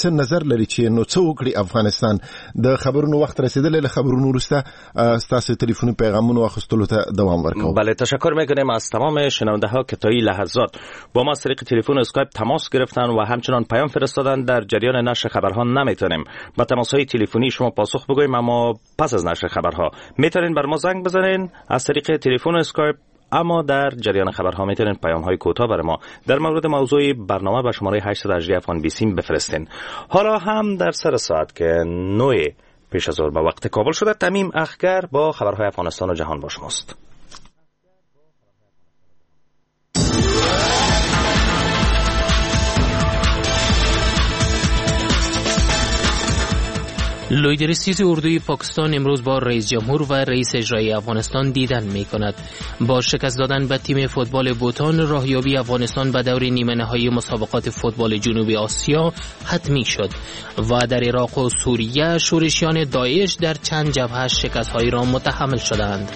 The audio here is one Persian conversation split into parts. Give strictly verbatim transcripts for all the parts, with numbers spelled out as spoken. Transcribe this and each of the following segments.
څه نظر لري چې نو څه وکړي افغانستان؟ د خبرونو وخت رسیدلی، له خبرونو وروسته ستاسو تلیفوني پیغامونو اخیستلو ته دوام ورکوم. بله، تشکر میکنیم از تمام شنونده ها که تا این لحظات با ما از طریق تلفن اسکایپ تماس گرفتن و همچنان پیام فرستادن. در جریان نشر خبرها نمیتونیم با تماس های تلفنی شما پاسخ بگوییم، اما پس از نشر خبرها میتونین بر ما زنگ بزنین از طریق تلفن اسکایپ، اما در جریان خبرها میتونین پیام های کوتاه برای ما در مورد موضوع برنامه به شماره هشت هشت افغان بیسیم بفرستین. حالا هم در سر ساعت که نوع پیش از ظهر به وقت کابل شده، تمیم اخگر با خبرهای افغانستان و جهان با شماست. لویدرستیز اردوی پاکستان امروز با رئیس جمهور و رئیس اجرایی افغانستان دیدن می کند. با شکست دادن به تیم فوتبال بوتان، راهیابی افغانستان به دور نیمه نهایی مسابقات فوتبال جنوبی آسیا حتمی شد و در عراق و سوریه شورشیان داعش در چند جبهه شکست‌هایی را متحمل شدند.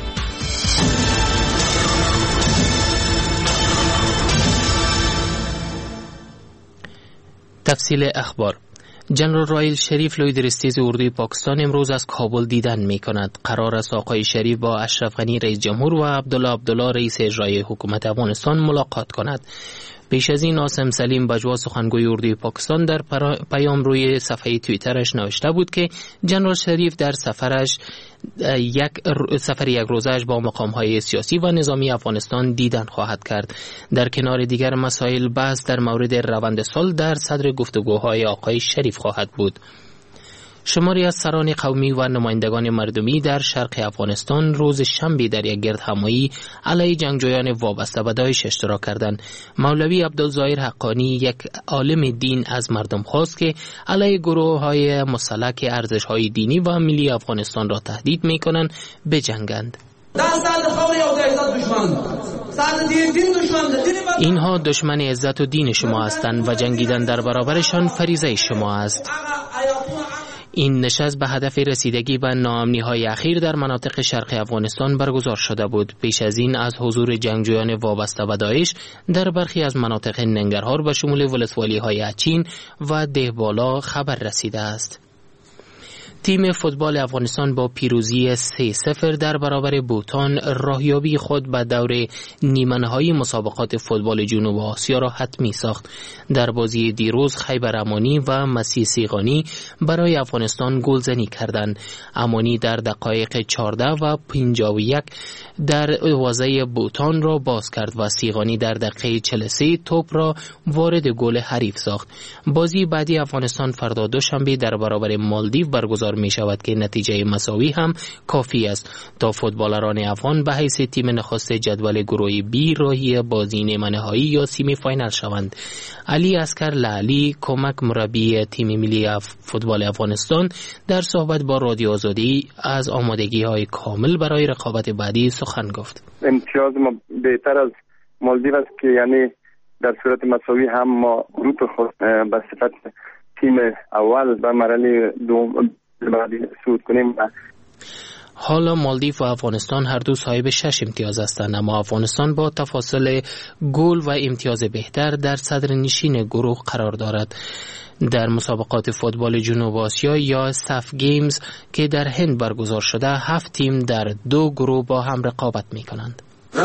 تفصیل اخبار. جنرال رایل شریف لویدرستیز اردوی پاکستان امروز از کابل دیدن می کند. قرار است آقای شریف با اشرف غنی رئیس جمهور و عبدالله عبدالله رئیس اجرایی حکومت افغانستان ملاقات کند. پیش از این عاصم سلیم بجوا سخنگوی اردوی پاکستان در پیام روی صفحه توییترش نوشته بود که جنرال شریف در سفرش یک سفر یک روزه‌اش با مقام‌های سیاسی و نظامی افغانستان دیدن خواهد کرد. در کنار دیگر مسائل بحث در مورد روند صلح در صدر گفتگوهای آقای شریف خواهد بود. شماری از سران قومی و نمایندگان مردمی در شرق افغانستان روز شنبه در یک گردهمایی علیه جنگجویان وابسته به داعش اشتراک کردند. مولوی عبدالظاهر حقانی، یک عالم دین، از مردم خواست که علیه گروه‌های مسلح که ارزش‌های دینی و ملی افغانستان را تهدید می‌کنند بجنگند. اینها دشمن عزت و دین شما هستند و جنگیدن در برابرشان فریضه شما است. این نشست به هدف رسیدگی به ناامنی‌های اخیر در مناطق شرق افغانستان برگزار شده بود. پیش از این از حضور جنگجویان وابسته به داعش در برخی از مناطق ننگرهار به شمول ولسوالی‌های اچین و دهبالا خبر رسیده است. تیم فوتبال افغانستان با پیروزی سه صفر در برابر بوتان راهیابی خود به دور نیمه نهایی مسابقات فوتبال جنوب آسیا را حتمی ساخت. در بازی دیروز خیبر امانی و مسیح سیغانی برای افغانستان گلزنی کردند. امانی در دقایق چهارده و پنجاه و یک در دروازه بوتان را باز کرد و سیغانی در دقیقه چهل و سه توپ را وارد گل حریف ساخت. بازی بعدی افغانستان فردا دوشنبه در برابر مالدیو برگزار می شود که نتیجه مساوی هم کافی است تا فوتبالران افغان به حیث تیم نخست جدول گروه بی راهی بازی نیمه نهایی یا سیمی فاینال شوند. علی عسکر لالی، کمک مربی تیم ملی فوتبال افغانستان، در صحبت با رادیو آزادی از آمادگی های کامل برای رقابت بعدی سخن گفت. امتیاز ما بهتر از مالدیو است که یعنی در صورت مساوی هم ما گروپ خود به صفت تیم اول به مرحله دوم بعدی صعود کنیم. حالا مالدیو و افغانستان هر دو صاحب شش امتیاز هستند، اما افغانستان با تفاضل گل و امتیاز بهتر در صدر نشین گروه قرار دارد. در مسابقات فوتبال جنوب آسیا یا ساف گیمز که در هند برگزار شده، هفت تیم در دو گروه با هم رقابت می کنند.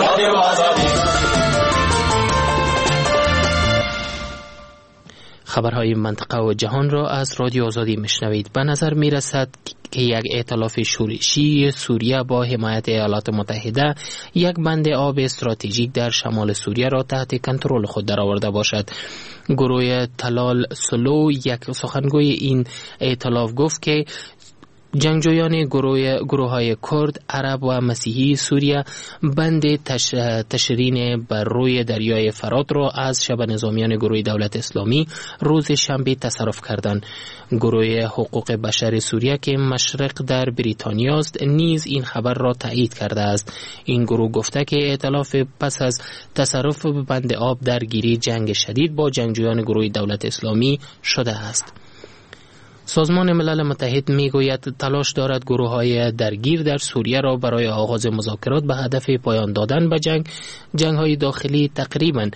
خبرهای منطقه و جهان را از رادیو آزادی میشنوید. به نظر می رسد که یک ائتلاف شورشی سوریه با حمایت ایالات متحده یک بند آب استراتژیک در شمال سوریه را تحت کنترل خود درآورده باشد. گروه تلال سلو، یک سخنگوی این ائتلاف، گفت که جنگجویان گروه گروه های کرد، عرب و مسیحی سوریه بند تش، تشرین بر روی دریای فرات را از شبه نظامیان گروه دولت اسلامی روز شنبه تصرف کردند. گروه حقوق بشر سوریه که مشرق در بریتانیا است نیز این خبر را تایید کرده است. این گروه گفته که ائتلاف پس از تصرف بند آب درگیری جنگ شدید با جنگجویان گروه دولت اسلامی شده است. سازمان ملل متحد میگوید تلاش دارد گروه‌های درگیر در سوریه را برای آغاز مذاکرات به هدف پایان دادن به جنگ جنگ‌های داخلی تقریباً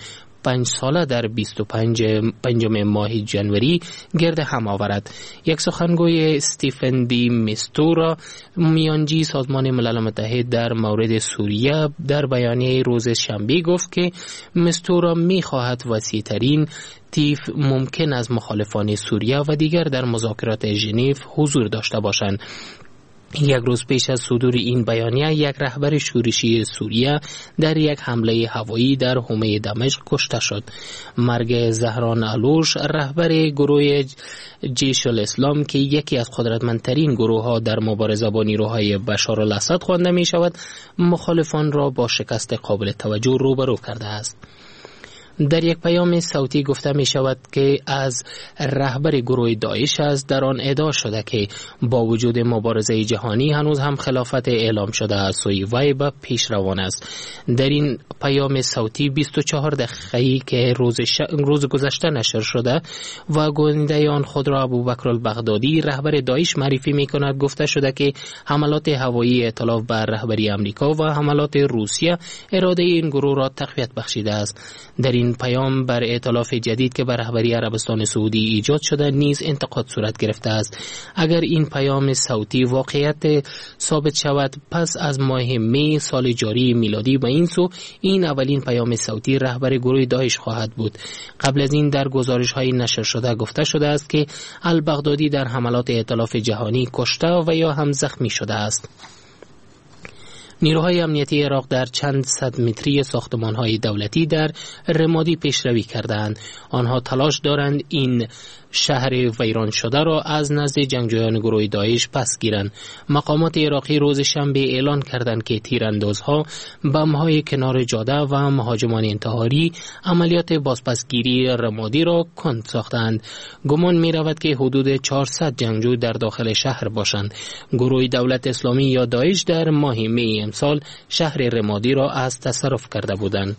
پنج ساله در بیست و پنج پنجم ماه جنوری گرد هم آورد. یک سخنگوی استیفن دی میستورا میانجی سازمان ملل متحد در مورد سوریه در بیانیه روز شنبه گفت که میستورا می‌خواهد وسیع‌ترین تیف ممکن از مخالفان سوریه و دیگر در مذاکرات ژنو حضور داشته باشند. یک روز پیش از صدور این بیانیه یک رهبر شورشی سوریه در یک حمله هوایی در حومه دمشق کشته شد. مرگ زهران علوش رهبر گروه جیش الاسلام که یکی از قدرتمندترین گروه ها در مبارزه با نیروهای بشار الاسد خوانده می شود مخالفان را با شکست قابل توجه روبرو کرده است. در یک پیام صوتی گفته می شود که از رهبر گروه داعش است در آن ادعا شده که با وجود مبارزه جهانی هنوز هم خلافت اعلام شده از سوی وی به پیش روان است. در این پیام صوتی بیست و چهار دقیقه‌ای که روز, ش... روز گذشته نشر شده و گوینده آن خود را ابوبکر البغدادی رهبر داعش معرفی می کند گفته شده که حملات هوایی ائتلاف بر رهبری امریکا و حملات روسیه اراده این گروه را تقویت بخشیده است. در این پیام بر ائتلاف جدید که بر رهبری عربستان سعودی ایجاد شده نیز انتقاد صورت گرفته است. اگر این پیام صوتی واقعیت ثابت شود پس از ماه می سال جاری میلادی به این سو این اولین پیام صوتی رهبر گروه داعش خواهد بود. قبل از این در گزارش‌های نشر شده گفته شده است که البغدادی در حملات ائتلاف جهانی کشته و یا هم زخمی شده است. نیروهای امنیتی عراق در چند صد متری ساختمان‌های دولتی در رمادی پیشروی کردند. آنها تلاش دارند این شهر ویران شده را از نزد جنگجویان گروه داعش پس گیرند. مقامات عراقی روز شنبه اعلان کردند که تیراندازها بم‌های کنار جاده و مهاجمان انتحاری عملیات بازپسگیری رمادی را کند ساختند. گمان می‌رود که حدود چهارصد جنگجو در داخل شهر باشند. گروه دولت اسلامی یا داعش در ماه می امسال شهر رمادی را از تصرف کرده بودند.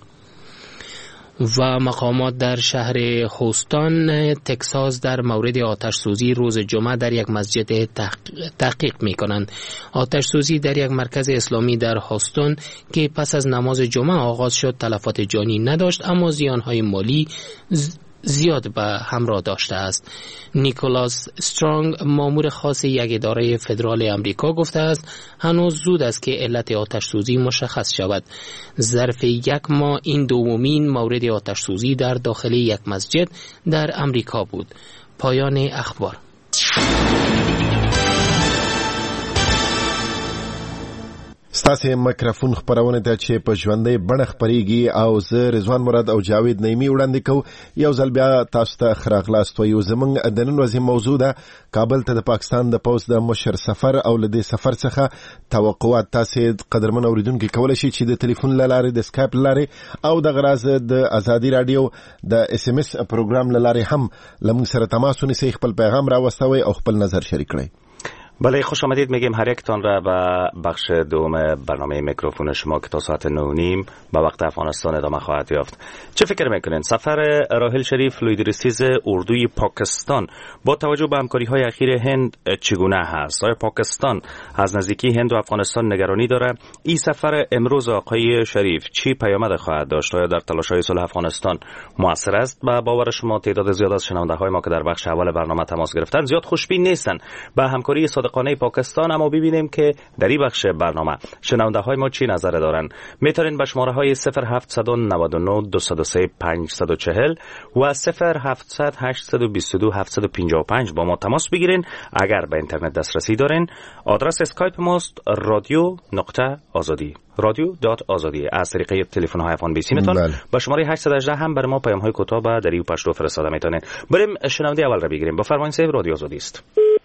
و مقامات در شهر هوستون تکساس در مورد آتش سوزی روز جمعه در یک مسجد تحقیق می کنند. آتش سوزی در یک مرکز اسلامی در هوستون که پس از نماز جمعه آغاز شد تلفات جانی نداشت اما زیانهای مالی زیاد به همراه داشته است. نیکولاس استرانگ مامور خاص یک اداره فدرال امریکا گفته است هنوز زود است که علت آتش سوزی مشخص شود. ظرف یک ماه این دومین مورد آتش سوزی در داخل یک مسجد در امریکا بود. پایان اخبار. ستاسو میکروفون خبرونه ته چې په ژوندۍ بڼه خبريږي او زه رضوان مراد او جاوید نعیمی وړاندې کو یو ځل بیا تاسو ته خراغلاست ویو زمونږ د نن ورځې موضوع ده کابل ته د پاکستان د پوز د مشر سفر او لدې سفر څخه توقعات تاسو قدرمن اوریدونکو کولای شي چې د ټلیفون لاره د اسکایپ لاره او د غراز د ازادي رادیو د اس ام اس پروګرام لاره هم لمون سره تماس ونیسئ خپل پیغام راوستوي او خپل نظر شریک کړئ. بله خوش آمدید میگیم هر یکتان را به بخش دوم برنامه میکروفون شما که تا ساعت نه و نیم به وقت افغانستان ادامه خواهد یافت. چه فکر میکنین سفر راحیل شریف لویدرسیز اردوی پاکستان با توجه به همکاری های اخیر هند چگونه هست؟ آیا پاکستان از نزدیکی هند و افغانستان نگرانی داره؟ این سفر امروز آقای شریف چی پیامد خواهد داشت؟ آیا در تلاش های صلح افغانستان موثر است؟ به باور شما تعداد زیاد از شنونده های ما که در بخش اول برنامه تماس گرفتن زیاد خوشبین نیستن به همکاری صادقانه پاکستان، اما ببینیم که در این بخش برنامه شنونده های ما چی نظر دارن. میتونین به شماره های صفر هفت نه نه دو صفر سه پنج چهار و صفر هفت هشت دو دو هفت پنج پنج با ما تماس بگیرین. اگر به اینترنت دسترسی دارین آدرس اسکایپ ماست رادیو نقطه آزادی رادیو دات آزادی. از طریق تلفن های افغان بیسی میتونن با شماره هشت یک هشت هم برای ما پیام های کوتاه به دریو پشتو فرستاده میتونین. بریم شنونده اول را بگیریم. بفرمایید صاحب رادیو آزادی است.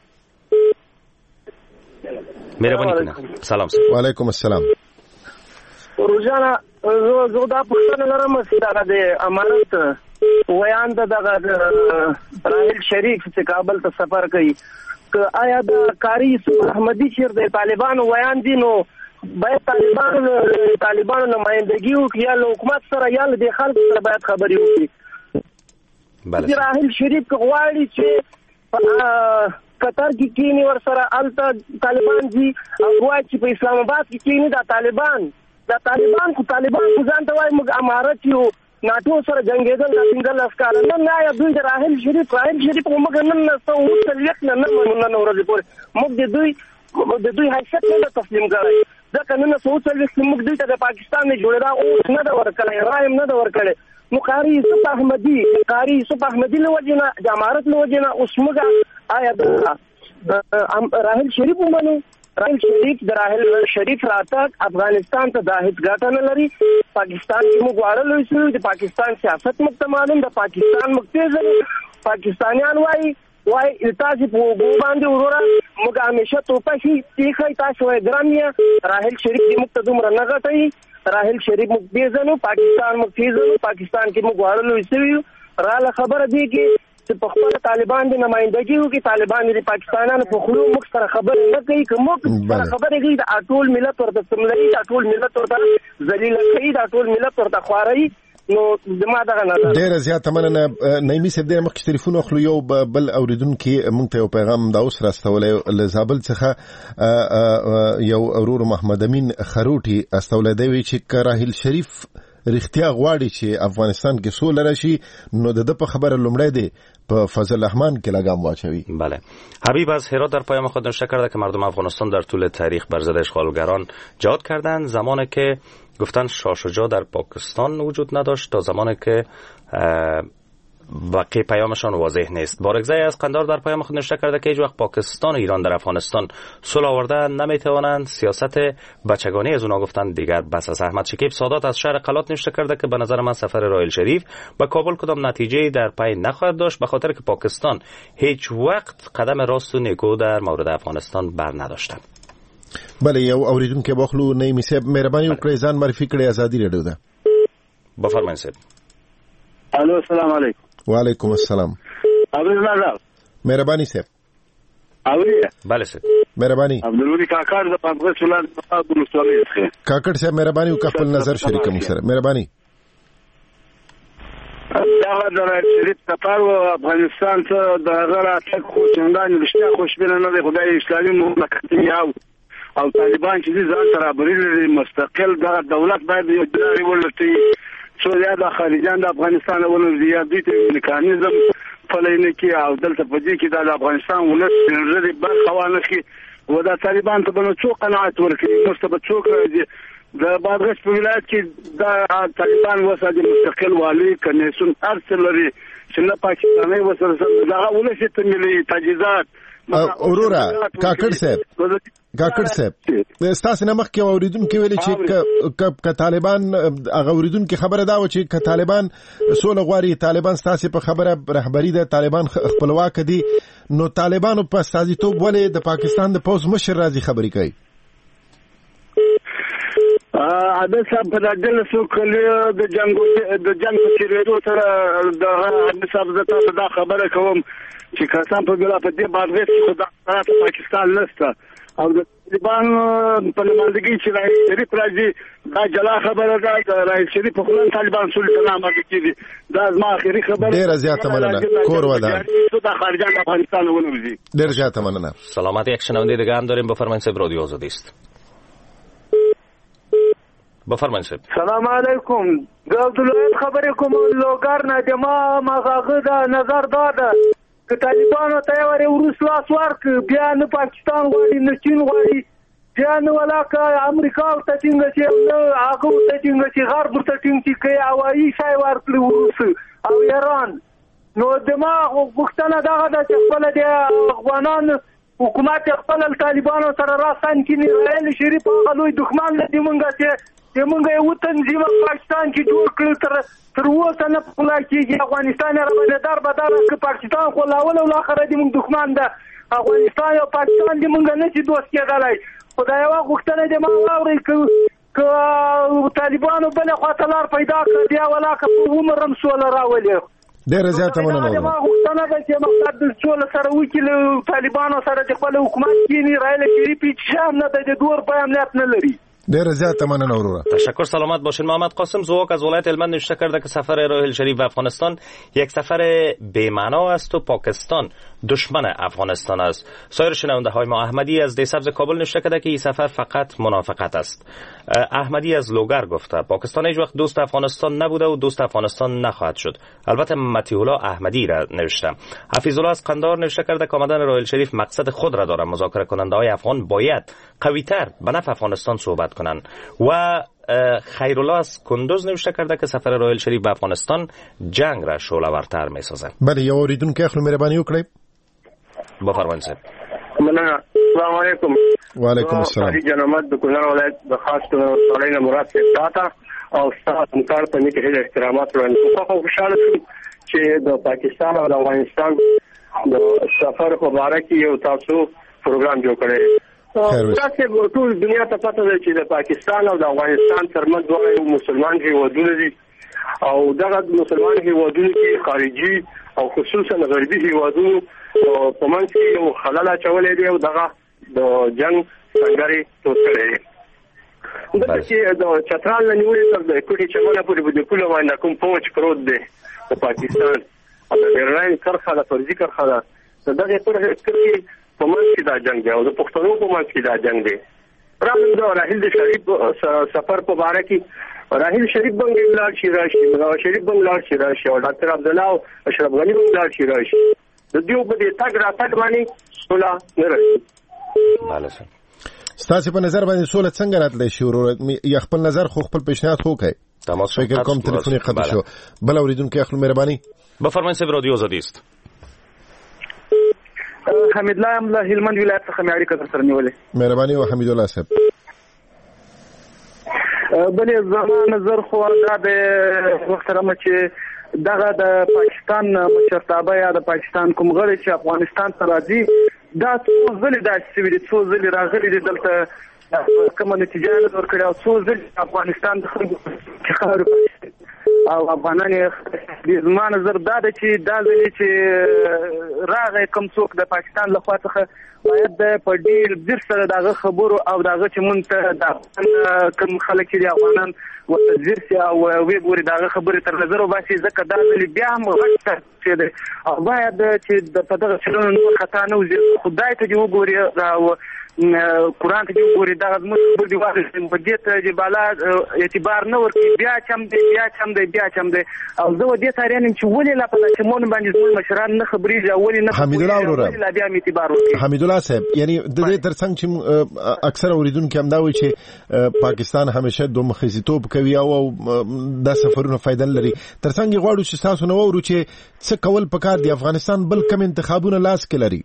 مهربانی کنید. سلام سلام. و علیکم السلام. روزانه زه زه دا پوښتنه لرم چې دا د امانت ویان د راحیل شریف چې کابل ته سفر کوي که آیا د کاری احمدی شیر د طالبانو ویان دي نو باید طالبان طالبانو نمائندګي وکړي یا له حکومت سره یا د خلکو سره باید خبرې وکړي. بله راحیل شریف غواړي چې قطر کې کینی ور سره الته طالبان دي او وایي چې په اسلام آباد کې کینی دا طالبان دا طالبان کو طالبان کو ځان ته وایي موږ امارت یو ناتو سره جنگیدل د څنګه لاسکار نه نه دوی د راحل شریف راحل شریف موږ نن نه څو وڅلک نه نه نن ورځ پورې موږ د دوی د دوی حیثیت نه تسلیم کړی ځکه نن څو وڅلک موږ دوی ته د پاکستان نه جوړه او نه دا ورکړی رایم نه دا ورکړی نو قاری یوسف احمدی قاری یوسف احمدی له وجنه د امارت له وجنه اوس موږ آیا راحل شریف ومنو راحل شریف د راحل شریف راتګ افغانستان ته د هیڅ ګټه نه لري پاکستان کې موږ واړل شو د پاکستان سیاست موږ معلوم د پاکستان موږ پیژنو پاکستانیان وایي وای تاسو په وګ باندې وروره موږ همیشه توپشي تیخای تاسو وای ګرامیا راحل شریف دې موږ ته دومره نه غټي راحل شریف موږ پیژنو پاکستان موږ پیژنو پاکستان کې موږ واړل شو رااله خبره دی کې چې په خپل طالبان د نمائندګي وکي طالبان د پاکستانانو په خلو موږ سره خبرې نه کوي کوم سره خبرې کوي د ټول ملت ورته سملي د ټول ملت ورته ذلیل کوي د ټول ملت ورته خواري نو زما دغه نظر ډیر زیات مننه نایمي صاحب د مخ ټلیفون خلو یو بل اوریدونکو مونږ ته یو پیغام دا اوس راستولې ل زابل څخه یو اورور محمد امین خروټي استولې دی چې راحل شریف رښتیا غواړي چې افغانستان کې سوله راشي نو د په خبره لومړی دی په فضل الرحمن کې لگام واچوي. بله حبیب از هرات در پایام خود نوشته کرده که مردم افغانستان در طول تاریخ بر ضد اشغالگران جهاد کردند زمانی که گفتن شاه شجاع در پاکستان وجود نداشت تا زمانی که واقعی پیامشان واضح نیست. بارگزای از قندار در پیام خود نوشته کرده که هیچ وقت پاکستان و ایران در افغانستان صلح آورده نمیتوانند سیاست بچگانی از اونها گفتن دیگر بس است. احمد شکیب سادات از شهر قلات نوشته کرده که به نظر من سفر راحل شریف به کابل کدام نتیجه در پی نخواهد داشت به خاطر که پاکستان هیچ وقت قدم راست و نیکو در مورد افغانستان بر نداشته. بله یو اوریدونکو بخلو نیمی صاحب مهرباني وکړئ ځان معرفي کړئ ازادي رادیو ده. بفرمایئ صاحب. الو السلام علیکم. وعلیکم السلام. ابو نظر مهرباني صاحب. اوی بله صاحب. مهرباني. عبدالولي کاکړ د پنځه سولان په ولسوالۍ څخه. کاکړ صاحب مهرباني وکړئ خپل نظر شریک مو سره. مهرباني. دا د شریف سفر و افغانستان ته د غراتک خو څنګه نشته خوشبینه نه دی خدای اسلامي مملکت یو او طالبان چې ځان سره برابر مستقل د دولت باید یو ځای ولرتي څو یا د خارجان د افغانستان ولر زیاتې میکانیزم فلینه کې او دلته په دې کې د افغانستان ولر سره بل خوانه کې و د طالبان ته بنو څو قناعت ورکړي مستبد څوک د بادغیس په ولایت کې د طالبان وسه د مستقل والی کنيسون ارسل لري چې نه پاکستاني وسره دا ولسی ته ملي تجهیزات اورورا کاکړ صاحب کاکړ صاحب ستاسو نه مخکې اوریدونکو ویلي چې ک طالبان هغه اوریدونکو خبره دا و چې ک طالبان سوله غواړي طالبان ستاسو په خبره رهبری د طالبان خپلواک دي نو طالبانو په استازیتوب ولې د پاکستان د پوز مشر راځي خبرې کوي ا د صاحب په دغه څو کله د جنگ د جنگ په تیریدو سره د صاحب زته دا خبره کوم چې کسان په ګلا په دې باندې چې خدای تعالی پاکستان لسته او د طالبان په لمانځي چې راځي شریف راځي دا جلا خبره ده راځي شریف په خلان طالبان سلطنه امر کیږي دا زما اخیری خبره ډیر زیاته مننه کور ودان د خارجان افغانستان ولوزي ډیر زیاته مننه سلامت یک شنونده دیگه هم داریم بفرمایید صاحب رادیو آزادی است بفرمایید صاحب سلام علیکم د عبدالله خبرې کوم لوګر نه د ما مغاغه دا نظر داده که طالبانو ته ورې ورس لاس ورک بیا نه پاکستان غواړي نه چین غواړي بیا نه ولاکه امریکا ته څنګه چې نه هغه ته څنګه چې غرب ته څنګه چې کوي هوایي شای ورکړي ورس او ایران نو دما وختنه دغه د خپل د افغانان حکومت خپل طالبانو سره راستان کینی رایل شریف هغه لوی دښمن دی مونږه چې چې مونږ یو تنظیم پاکستان کې جوړ کړ تر تر اوسه نه پولا کېږي افغانستان راوړل در بدر کې پاکستان خو لاول او اخر دې مونږ دښمن ده افغانستان او پاکستان دې مونږ نه چې دوست کېدلای خدای وا غوښتنه دې ما واوري ک طالبانو بل خاطر پیدا کړ بیا ولاکه په عمرم سول راولې ډیر زیاته مننه ما غوښتنه ده چې مقصد د ټول سره وکیل طالبانو سره د خپل حکومت کې نه رایل شریف چې نه د دور په امنیت نه لري دیر زیاده مننه اورورا تشکر سلامت باشین. محمد قاسم زواک از ولایت هلمند نوشته کرده که سفر راحل شریف به افغانستان یک سفر بی‌معنا است و پاکستان دشمن افغانستان است. سایر شنونده های ما احمدی از دیسبز کابل نوشته کرده که این سفر فقط منافقت است. احمدی از لوگر گفته پاکستان هیچ وقت دوست افغانستان نبوده و دوست افغانستان نخواهد شد. البته مطیع الله احمدی را نوشته. حفیظ الله از قندهار نوشته کرده که آمدن رائل شریف مقصد خود را دارد. مذاکره کننده های افغان باید قوی‌تر به نفع افغانستان صحبت کنند. و خیرالله از کندوز نوشته کرده که سفر رائل شریف به افغانستان جنگ را شعله‌ورتر می‌سازد. بله یو اوریدونکو اخلو مهرباني وکړئ. بفرمایئ صاحب. مننه. السلام علیکم. وعلیکم السلام. خالد جنامت د کونړ ولایت د خاص سړی نه مراد څخه او ستاسو همکار ته نیک هیله احترامات وړاندې کوم. خو خوشاله شوم چې د پاکستان او د افغانستان د سفر په اړه کې یو تاسو پروګرام جوړ کړی. تاسو ټول دنیا ته پته ده چې د پاکستان او د افغانستان ترمنځ دوه مسلمان هیوادونه دي او دغه مسلمان هیوادونو کې خارجي او خصوصا غربي هیوادونو په منځ کې یو خلل اچولې دی او دغه د جنگ څنګه توسړي دغه چې د چترال نیولې تر د کوټي چمنه پورې د کولو باندې کوم پوج پروت دی د پاکستان او د ایران کرخه د فرضي کرخه دغه پر کې په منځ کې دا جنگ دی او د پښتنو په منځ کې دا جنگ دی. راځم د راحیل شریف سفر په اړه کې راحیل شریف باندې لاړ شي راشي نو شریف باندې لاړ شي راشي او ډاکټر عبد الله او اشرف غنی باندې لاړ شي راشي د دیو په دې تاګ را تاګ باندې سولا نه راځي. بله سر ستاسو په نظر باندې سوله څنګه راتلی شي ورور یا خپل نظر خو خپل پیشنهاد وکړئ. تماس فکر کوم تلیفوني قطع شو. بل اوریدونکو اخلو مهرباني. بفرمایئ صاحب رادیو آزادی است. حمید الله ام له هلمند ولایت څخه مې اړیکه سره نیولې. مهرباني او حمید الله صاحب. بلې زما نظر خو دا د محترم چې دغه د پاکستان مشرتابه یا د پاکستان کوم غړي چې افغانستان ته راځي دا څو ځلې دا چې د څو ځلې راغلي دي دلته کومه نتیجه نه ورکړه او څو ځلې افغانستان د خلکو خبرو او افغانان د زما نظر دا د چې دا ځلې چې راغی کوم څوک د پاکستان له خوا څخه باید په ډیر ځیر سره دغه خبرو او دغه چې مونږ ته د کوم خلک چې افغانان وتذیر سي او وی ګوري دغه خبرې تر نظر وباسي ځکه دا ځلې بیا هم غټه چې ده او باید چې د په دغه چلون نور خطا نه وځي خدای ته دی وګوري او قرآن ته دی وګوري دغه زموږ خبر دی واغې په دې ته چې بالا اعتبار نه ورکړي بیا چم دی بیا چم دی بیا چم دی او زه و دې تاریخ چې ولې لا په چې مون باندې زموږ مشران نه خبرې او ولې نه حمید الله وروره لا بیا اعتبار ورکړي. حمید الله صاحب یعنی د دې ترڅنګ چې اکثر اوریدونکو هم دا وایي چې پاکستان همیشه دوه مخزیتوب کوي او د سفرونو فائدہ لري ترڅنګ غواړو چې تاسو نو ورو چې څه کول پکار دی افغانستان بل کم انتخابونه لاس کې لري.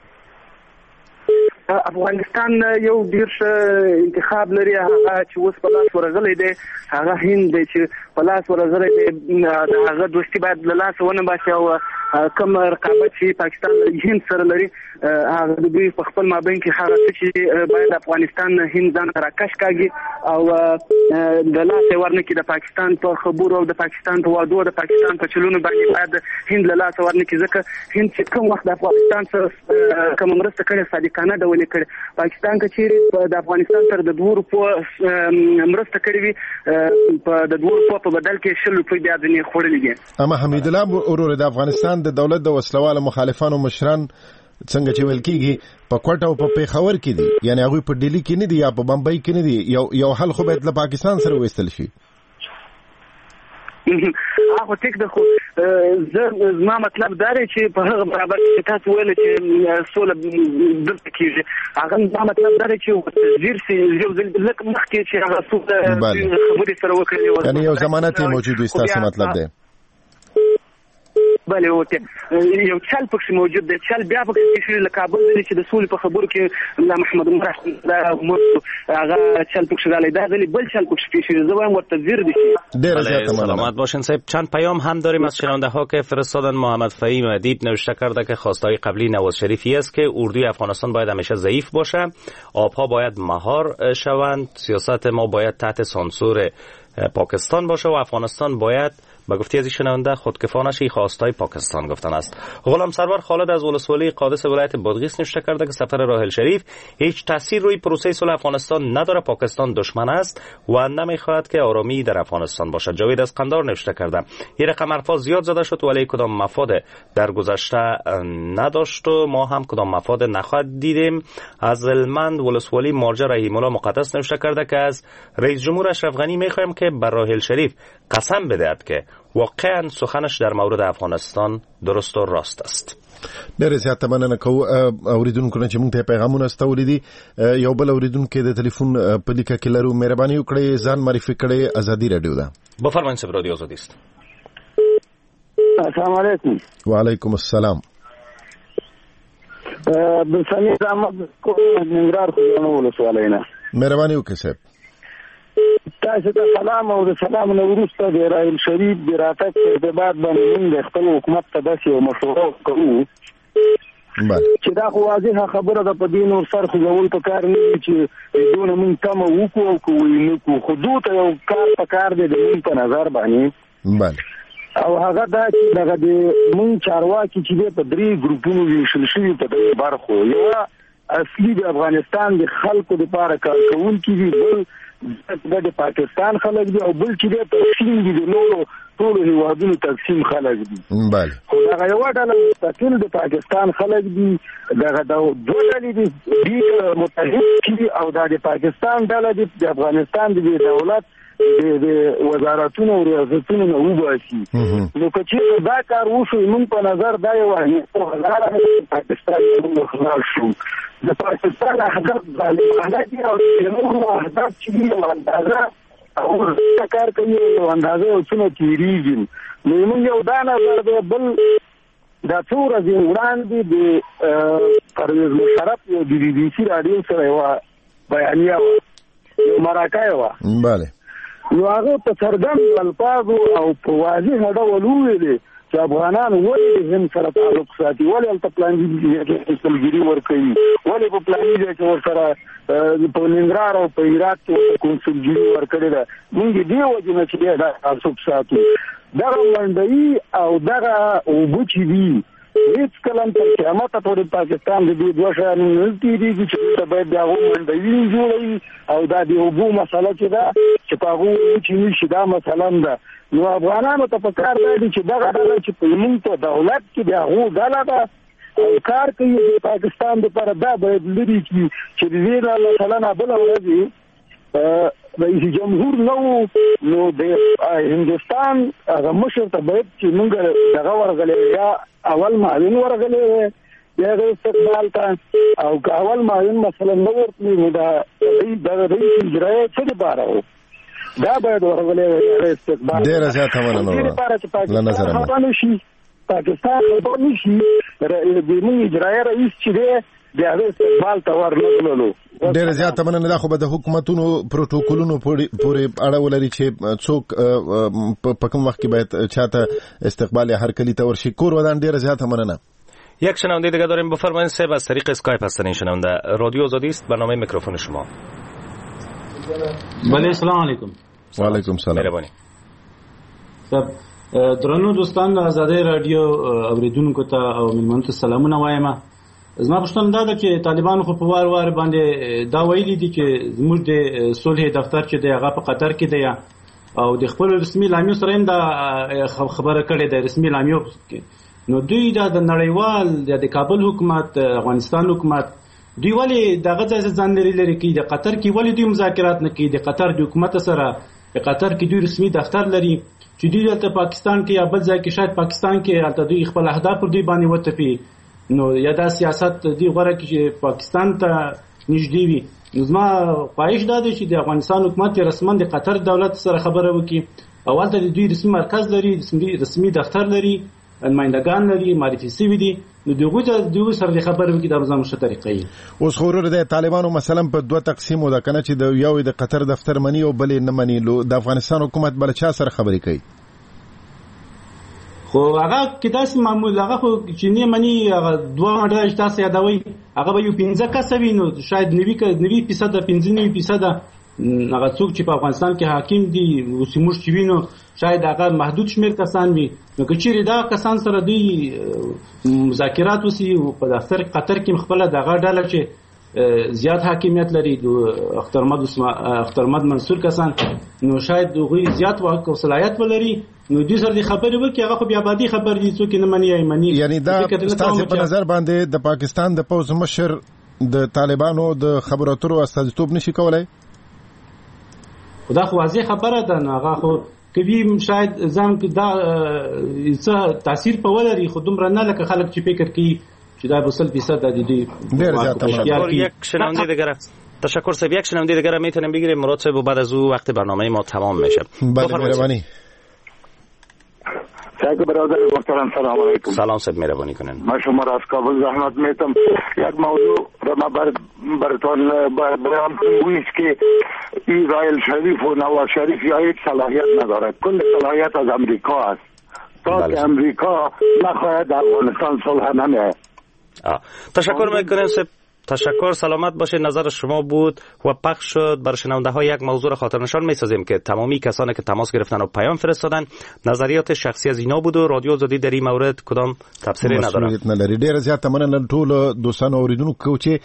افغانستان یو ډیر انتخاب لري هغه چې اوس په لاس ورغلی دی هغه هند دی چې په لاس ورغلی دی هغه دوستي باید له لاس ونه باسي او کوم رقابت چې پاکستان هند سره لري هغه د دوی په خپل مابین کې هغه چې باید افغانستان هند ځان راکش کاږي او د لاس ورنکې د پاکستان په خبرو او د پاکستان په وادو د پاکستان په چلونو باندې باید هند له لاس ورنکې ځکه هند چې کوم وخت د افغانستان سره کوم مرسته کړې صادقانه ډول کړي پاکستان که چیرې د افغانستان سره د دوه روپو مرسته کړې وي په د دوه روپو په بدل کې شل روپۍ بیا ځینې خوړلې دي. اما حمید الله ورور د افغانستان د دولت د وسلوالو مخالفانو مشران څنګه چې ویل کیږي په کوټه او په پیښور کې دي یعنی هغه په ډیلی کې نه دي یا په بمبئی کې نه دي یو یو حل خو باید له پاکستان سره وېستل شي. هغه ټیک ده خو زما مطلب دا دی چې په هغه برابر چې تاسو ویل چې سوله دلته کېږي هغه زما مطلب دا دی چې وزیر سي یو ځل لکه مخکې چې هغه سوله خبرې سره وکړي یعنی یو ضمانت موجود وي ستاسو مطلب دی. بله اوکې یو چل پکې موجود دی چل بیا پکې چې له کابل دی چې د سولې په خبرو کې الله محمد عمر دا مرسو هغه چل پکې رالی دا ځلې بل چل پکې پیښ زه وایم ورته زیر دي. ډېر زیات سلامت باشین صاحب. چند پیام هم داریم از شنونده ها که فرستادن. محمد فهیم ادیب نوشته کرده که خواستای قبلی نواز شریفی است که اردوی افغانستان باید همیشه ضعیف باشه، آبها باید مهار شوند، سیاست ما باید تحت سانسور پاکستان باشه و افغانستان باید به گفته از شنونده خودکفانش خواستای پاکستان گفتن است. غلام سرور خالد از ولسوالی قادس ولایت بادغیس نوشته کرده که سفر راحل شریف هیچ تاثیر روی پروسه صلح افغانستان نداره. پاکستان دشمن است و نمیخواهد که آرامی در افغانستان باشد. جاوید از قندار نوشته کرده این رقم حرفا زیاد زده شد ولی کدام مفاد در گذشته نداشت و ما هم کدام مفاد نخواهد دیدیم. از المند ولسوالی مارجا رحیم الله مقدس نوشته کرده که از رئیس جمهور اشرف غنی میخوایم که بر راحل شریف قسم بدهد که واقعا سخنش در مورد افغانستان درست و راست است. ډېر زیات مننه کوو اوریدونکو نه چې موږ ته پیغامونه استولې دي. یو بل اوریدونکو د ټلیفون په لیکه کې لرو، مهرباني وکړئ ځان معرفي کړئ. ازادي رادیو ده. بفرمایئ صاحب، رادیو آزادی است. السلام علیکم. وعلیکم السلام. بسانی احمد کو ننګرهار خو ولسوالۍ نه. مهرباني وکړئ صاحب. تاسو ته سلام او د سلام نو وروسته د راحل شریف د راتګ په ارتباط باندې موږ خپل حکومت ته داسې یو مشوره کوو چې دا خو واضحه خبره ده په دې نور سر خو ځول په کار نه دي چې دونه موږ کم وکړو او کوو نه کوو، خو دوی ته یو کار په کار دی د موږ په نظر باندې، او هغه دا چې دغه د موږ چارواکي چې دی په درې ګروپونو ویشل شوي په درې برخو. یوه اصلي د افغانستان د خلکو دپاره کار کوونکي دي، بل دا د پاکستان خلک دي، او بل چې دی تقسیم دي د نورو ټولو هیوادونو تقسیم خلک دي. خو دغه یوه ډله مستقل د پاکستان خلک دي، دغه دوه ډلې دي دوی متحد کړي، او دا د پاکستان ډله دي د افغانستان د دولت د وزارتونو او ریاستونو نه وباسي. نو که چېرته دا کار وشو موږ په نظر دا یوه هزاره پاکستان موږ خلاص شو. د پاکستان اهداف ظالمانه دي او د نورو اهداف چې دي یو اندازه او ورته کار کوي یو اندازه یو څونه تېرېږي. نو موږ یو دا نظر دی. بل دا څو ورځې وړاندې د پرویز مشرف یو د بي بي سي راډیو سره یوه بیانیه وه، یو مرکه یې وه، نو هغه په څرګندو الفاظو او په واضحه ډول وویلې چې افغانان ولې د هند سره تعلق ساتي، ولې هلته پلاني ځای کې کنسلګري ورکوي، ولې په پلاني ځای کې ورسره په ننګرهار او په هرات کې ورته کنسلګري ورکړې ده. موږ دې وجې نه چې دی دا تعصب ساتو. دغه منډوي او دغه اوبه چې دي هیڅ کله هم تر قیامته پورې پاکستان د دې دوه شیانو نه تېرېږي چې دلته باید د هغو منډوي جوړوي، او دا د اوبو مسله چې ده چې په هغو اوبو چې نیسي دا مسله هم ده. نو افغانانو ته په کار دا دی چې دغه ډله چې په زموږ په دولت کې د هغو ډله ده او کار کوي د پاکستان دپاره، دا باید لرې کړي چې د دې نه مثلا بله ورځ رئیس جمهور نه و نو د هندوستان هغه مشر ته باید چې موږ دغه ورغلی یا اول معاون ورغلی وی یا هغه استقبال ته، او که اول معاون مثلا نه ورتلی نو د رئیس اجرایه څه دپاره و دا باید ورغلی وی هغه استقبال. ډېره زیاته مننه دې لپاره چې پاکستان خفه نه شي، پاکستان خفه نه شي، زموږ اجرایه رئیس چې دی د هغه استقبال ته ورنغللو. ډېره زیاته مننه. دا خو به د حکومتونو پروتوکولونو پورې اړه ولري چې څوک په کوم وخت کې باید چاته استقبال یا هرکلی ته ورشي. کور ودان ډېره زیاته مننه. یک شنونده دیگه داریم. بفرمایید صاحب، از طریق اسکایپ هستن این شنونده. رادیو آزادی است، برنامه میکروفون شما. بله، السلام علیکم. و علیکم سلام. مهرباني. صاحب درنو دوستان د آزادۍ رادیو اوریدونکو ته او ملمنو ته سلامونه وایم. زما پوښتنه دا ده چې طالبانو خو په وار وار باندې دا ویلي دي چې زموږ د صلح دفتر چې دی هغه په قطر کې دی او د خپل رسمي اعلامیو سره هم دا خبره کړې ده رسمي اعلامیو کې. نو دوی دا د نړیوال د کابل حکومت افغانستان حکومت دوی ولې دغه ځای ځان لري لري کې د قطر کې ولې دوی مذاکرات نه کوي د قطر د حکومت سره؟ د قطر کې دوی رسمي دفتر لري چې دوی دلته پاکستان کې یا بل ځای کې شاید پاکستان کې هلته دوی خپل اهداف پر دوی باندې وتپي. نو یا دا سیاست دی غوړه چې پاکستان ته نږدې وي. نو زما خواهش دا دی چې د افغانستان حکومت رسما د قطر دولت سره خبره وکړي او هلته د دوی رسمي مرکز لري، رسمي دفتر لري، نمایندګان لري، معرفي سوي دي. نو دغه د دوی سره د خبرې وکړي د روزانه شه طریقې. اوس خو ورته د طالبانو مثلا په دوه تقسیم ودا کنه چې د یو د قطر دفتر منی او بل نه منی، لو د افغانستان حکومت بل چا سره خبرې کوي؟ خو هغه کې داسې معمول هغه خو چې نه مني هغه دوه ډول تاسو یادوي هغه به یو پنځه کسوي، نو شاید نوي نوي فیصد پنځه نوي فیصد هغه څوک چې په افغانستان کې حاکم دي اوس موږ چې وینو شاید هغه محدود شمیر کسان وي. نو که چیرې دا کسان سره دوی مذاکرات وسی او په دفتر قطر کې خپل دغه ډله چې زیات حاکمیت لري د اختر احمد منصور کسان، نو شاید دوی زیات واک او صلاحیت ولري، نو دې سره د خبرې وکړي هغه خو بیا بادي خبر دي څوک نه مني ایمني. یعنی دا تاسو په نظر باندې د پاکستان د پوز مشر د طالبانو د خبرو اترو استازیتوب نشي کولای؟ خدا خو واضح خبره ده، نو هغه خو کوي شاید ځم کې دا څه تاثیر په ولري، خو دومره نه لکه خلک چې فکر کوي چې دا به صد فیصد د دې ډیر زیات تشکر. یک شنونده دیگر تشکر صاحب. یک شنونده دیگر میتونیم بگیریم مراد صاحب و بعد از او وقت برنامه ما تمام میشه. بله مهربانی. شاید برادر محترم سلام علیکم. سلام صاحب مهربانی کنین. من شما را از کابل زحمت میتم. یک موضوع را ما بر برتون بیان کنم که اسرائیل شریف و نواز شریف یا هیچ صلاحیت ندارد. کل صلاحیت از امریکا است. تا که امریکا نخواهد افغانستان صلح نمیاد. تشکر میکنیم صاحب. تشکر، سلامت باشه. نظر شما بود و پخش شد. برای شنونده ها یک موضوع را خاطر نشان میسازیم که تمامی کسانی که تماس گرفتن و پیام فرستادن نظریات شخصی از اینا بود و رادیو آزادی در این مورد کدام تفسیری نداره. مسئولیت نه ډیر زیات مننه ټول دوستانو اوریدونکو چې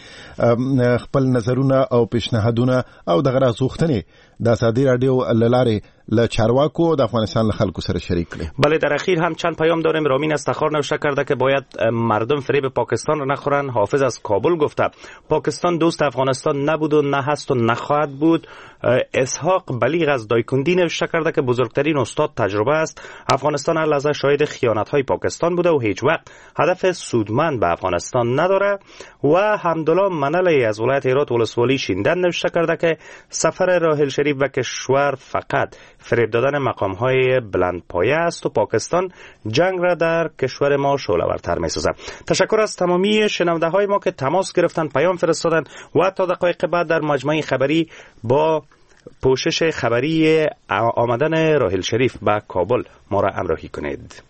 خپل نظرونه او پیشنهادونه او دغه راځوختنې د ازادي رادیو لاره ل چارواکو د افغانستان له خلکو سره شریک کړي. بله، در اخیر هم چند پیام داریم. رامین از تخار نوشته کرده که باید مردم فریب پاکستان را نخورن. حافظ از کابل گفته پاکستان دوست افغانستان نبود و نه هست و نخواهد بود. اسحاق بلیغ از دایکندی نوشته کرده که بزرگترین استاد تجربه است. افغانستان هر لحظه شاهد خیانت‌های پاکستان بوده و هیچ وقت هدف سودمند به افغانستان نداره. و حمدالله منلی از ولایت هرات ولسوالی شیندن نوشته کرده که سفر راحل شریف و کشور فقط فریب دادن مقام‌های بلند پایه است و پاکستان جنگ را در کشور ما شعله‌ورتر می‌سازد. تشکر از تمامی شنونده‌های ما که تماس گرفتن، پیام فرستادن و تا دقایق بعد در مجمع خبری با پوشش خبری آمدن راحل شریف به کابل ما را همراهی کنید.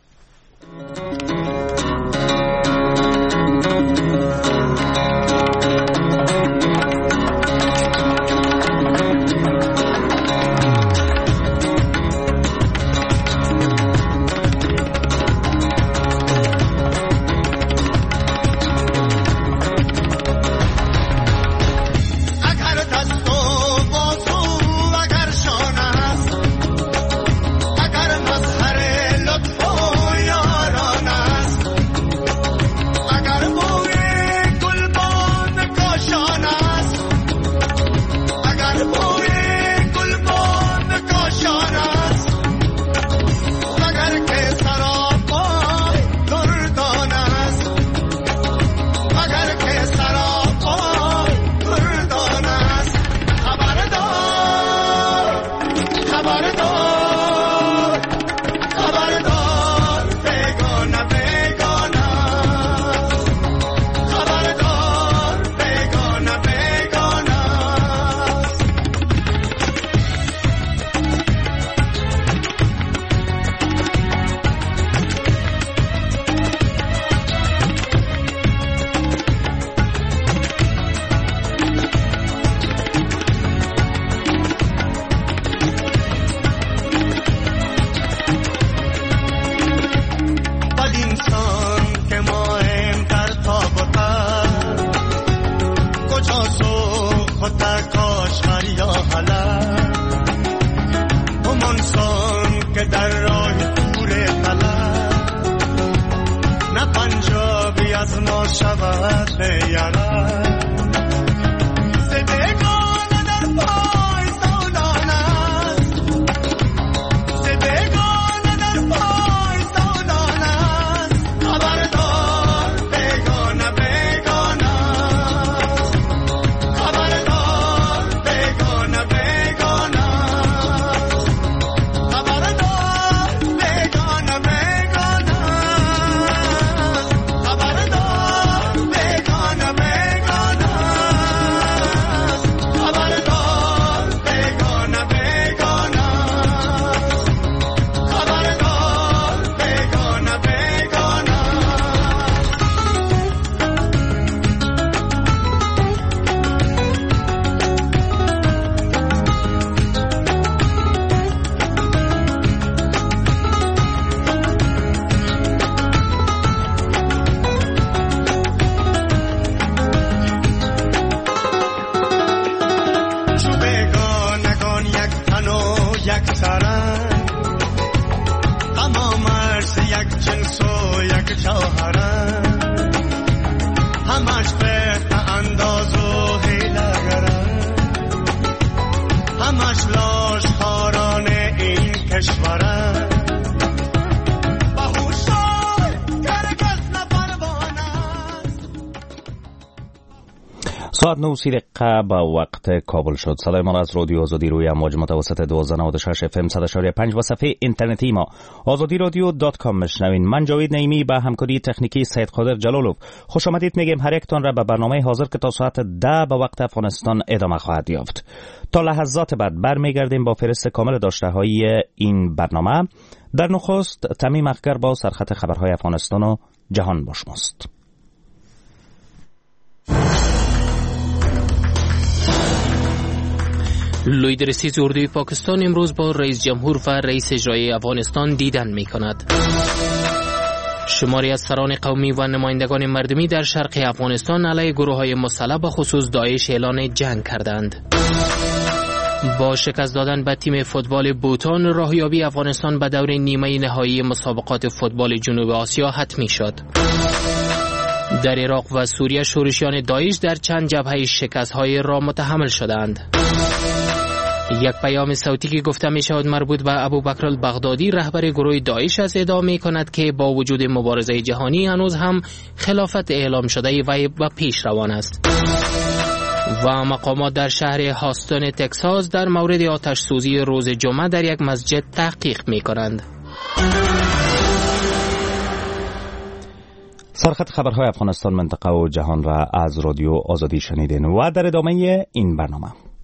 Bang به انداز و حیله‌گرم، همش لاشخواران این کشورم. ساعت نه دقیقه با وقت کابل شد. صدای ما از رادیو آزادی روی امواج متوسط دوازده نود و شش اف ام صد و شش و پنج و صفحه اینترنتی ما آزادی رادیو دات کام میشنوین. من جاوید نعیمی با همکاری تکنیکی سید قادر جلالوف خوش آمدید میگیم هر یکتان را به برنامه حاضر که تا ساعت ده به وقت افغانستان ادامه خواهد یافت. تا لحظات بعد برمیگردیم با فهرست کامل داشته های این برنامه. در نخست تمیم اخگر با سرخط خبرهای افغانستان و جهان با شماست. لوید رئیس اردوی پاکستان امروز با رئیس جمهور و رئیس اجرایی افغانستان دیدن می کند. شماری از سران قومی و نمایندگان مردمی در شرق افغانستان علیه گروه های مسلح به خصوص داعش اعلان جنگ کردند. با شکست دادن به تیم فوتبال بوتان، راهیابی افغانستان به دور نیمه نهایی مسابقات فوتبال جنوب آسیا حتمی شد. در عراق و سوریه شورشیان داعش در چند جبهه شکست‌های را متحمل شدند. یک پیام صوتی که گفته می شود مربوط به ابوبکر البغدادی رهبر گروه داعش است ادعا می کند که با وجود مبارزه جهانی هنوز هم خلافت اعلام شده و به پیش روان است. و مقامات در شهر هاستون تکساس در مورد آتش سوزی روز جمعه در یک مسجد تحقیق می کنند. سرخط خبرهای افغانستان، منطقه و جهان را از رادیو آزادی شنیدین و در ادامه این برنامه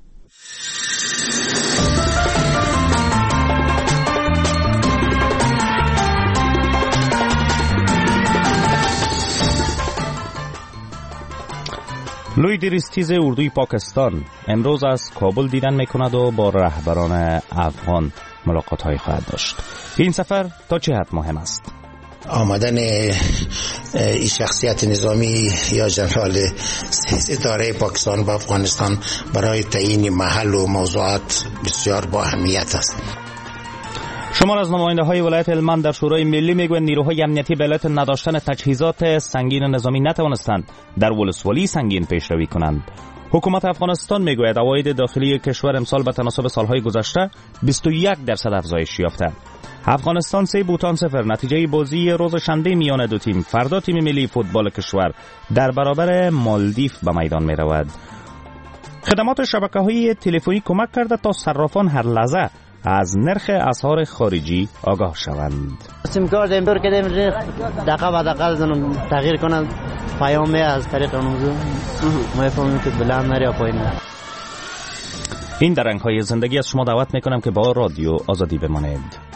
لوید ریستیز اردوی پاکستان امروز از کابل دیدن میکند و با رهبران افغان ملاقات های خواهد داشت. این سفر تا چه حد مهم است؟ آمدن این شخصیت نظامی یا جنرال ستاره پاکستان با افغانستان برای تعیین محل و موضوعات بسیار با اهمیت است. شمار از نماینده های ولایت هلمند در شورای ملی میگویند نیروهای امنیتی به علت نداشتن تجهیزات سنگین نظامی نتوانستند در ولسوالی سنگین پیشروی کنند. حکومت افغانستان میگوید عواید داخلی کشور امسال به تناسب سالهای گذشته بیست و یک درصد افزایش یافته. افغانستان سه بوتان صفر نتیجه بازی روز شنبه میان دو تیم. فردا تیم ملی فوتبال کشور در برابر مالدیو به میدان می رود. خدمات شبکه‌های تلفنی کمک کرده تا صرافان هر لحظه از نرخ اسعار خارجی آگاه شوند. سیم کارت امبر کردیم دقیقه بعد دقیقه تغییر کنند پیام می از طریق موضوع ما فهمیدیم که بلند نری پایین. این در رنگ‌های زندگی از شما دعوت میکنم که با رادیو آزادی بمانید.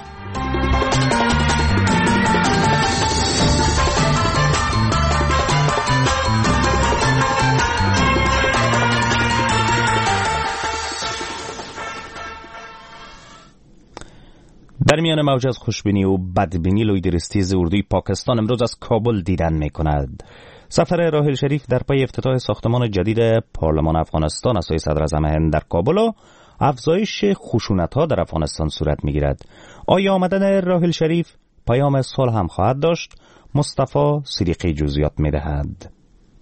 در میان موج از خوشبینی و بدبینی لوید ریستیز اردوی پاکستان امروز از کابل دیدن می کند. سفر راحیل شریف در پی افتتاح ساختمان جدید پارلمان افغانستان از سوی صدر اعظم هند در کابل و افزایش خشونت‌ها در افغانستان صورت می گیرد. آیا آمدن راحیل شریف پیام صلح هم خواهد داشت؟ مصطفی صدیقی جزئیات می دهد.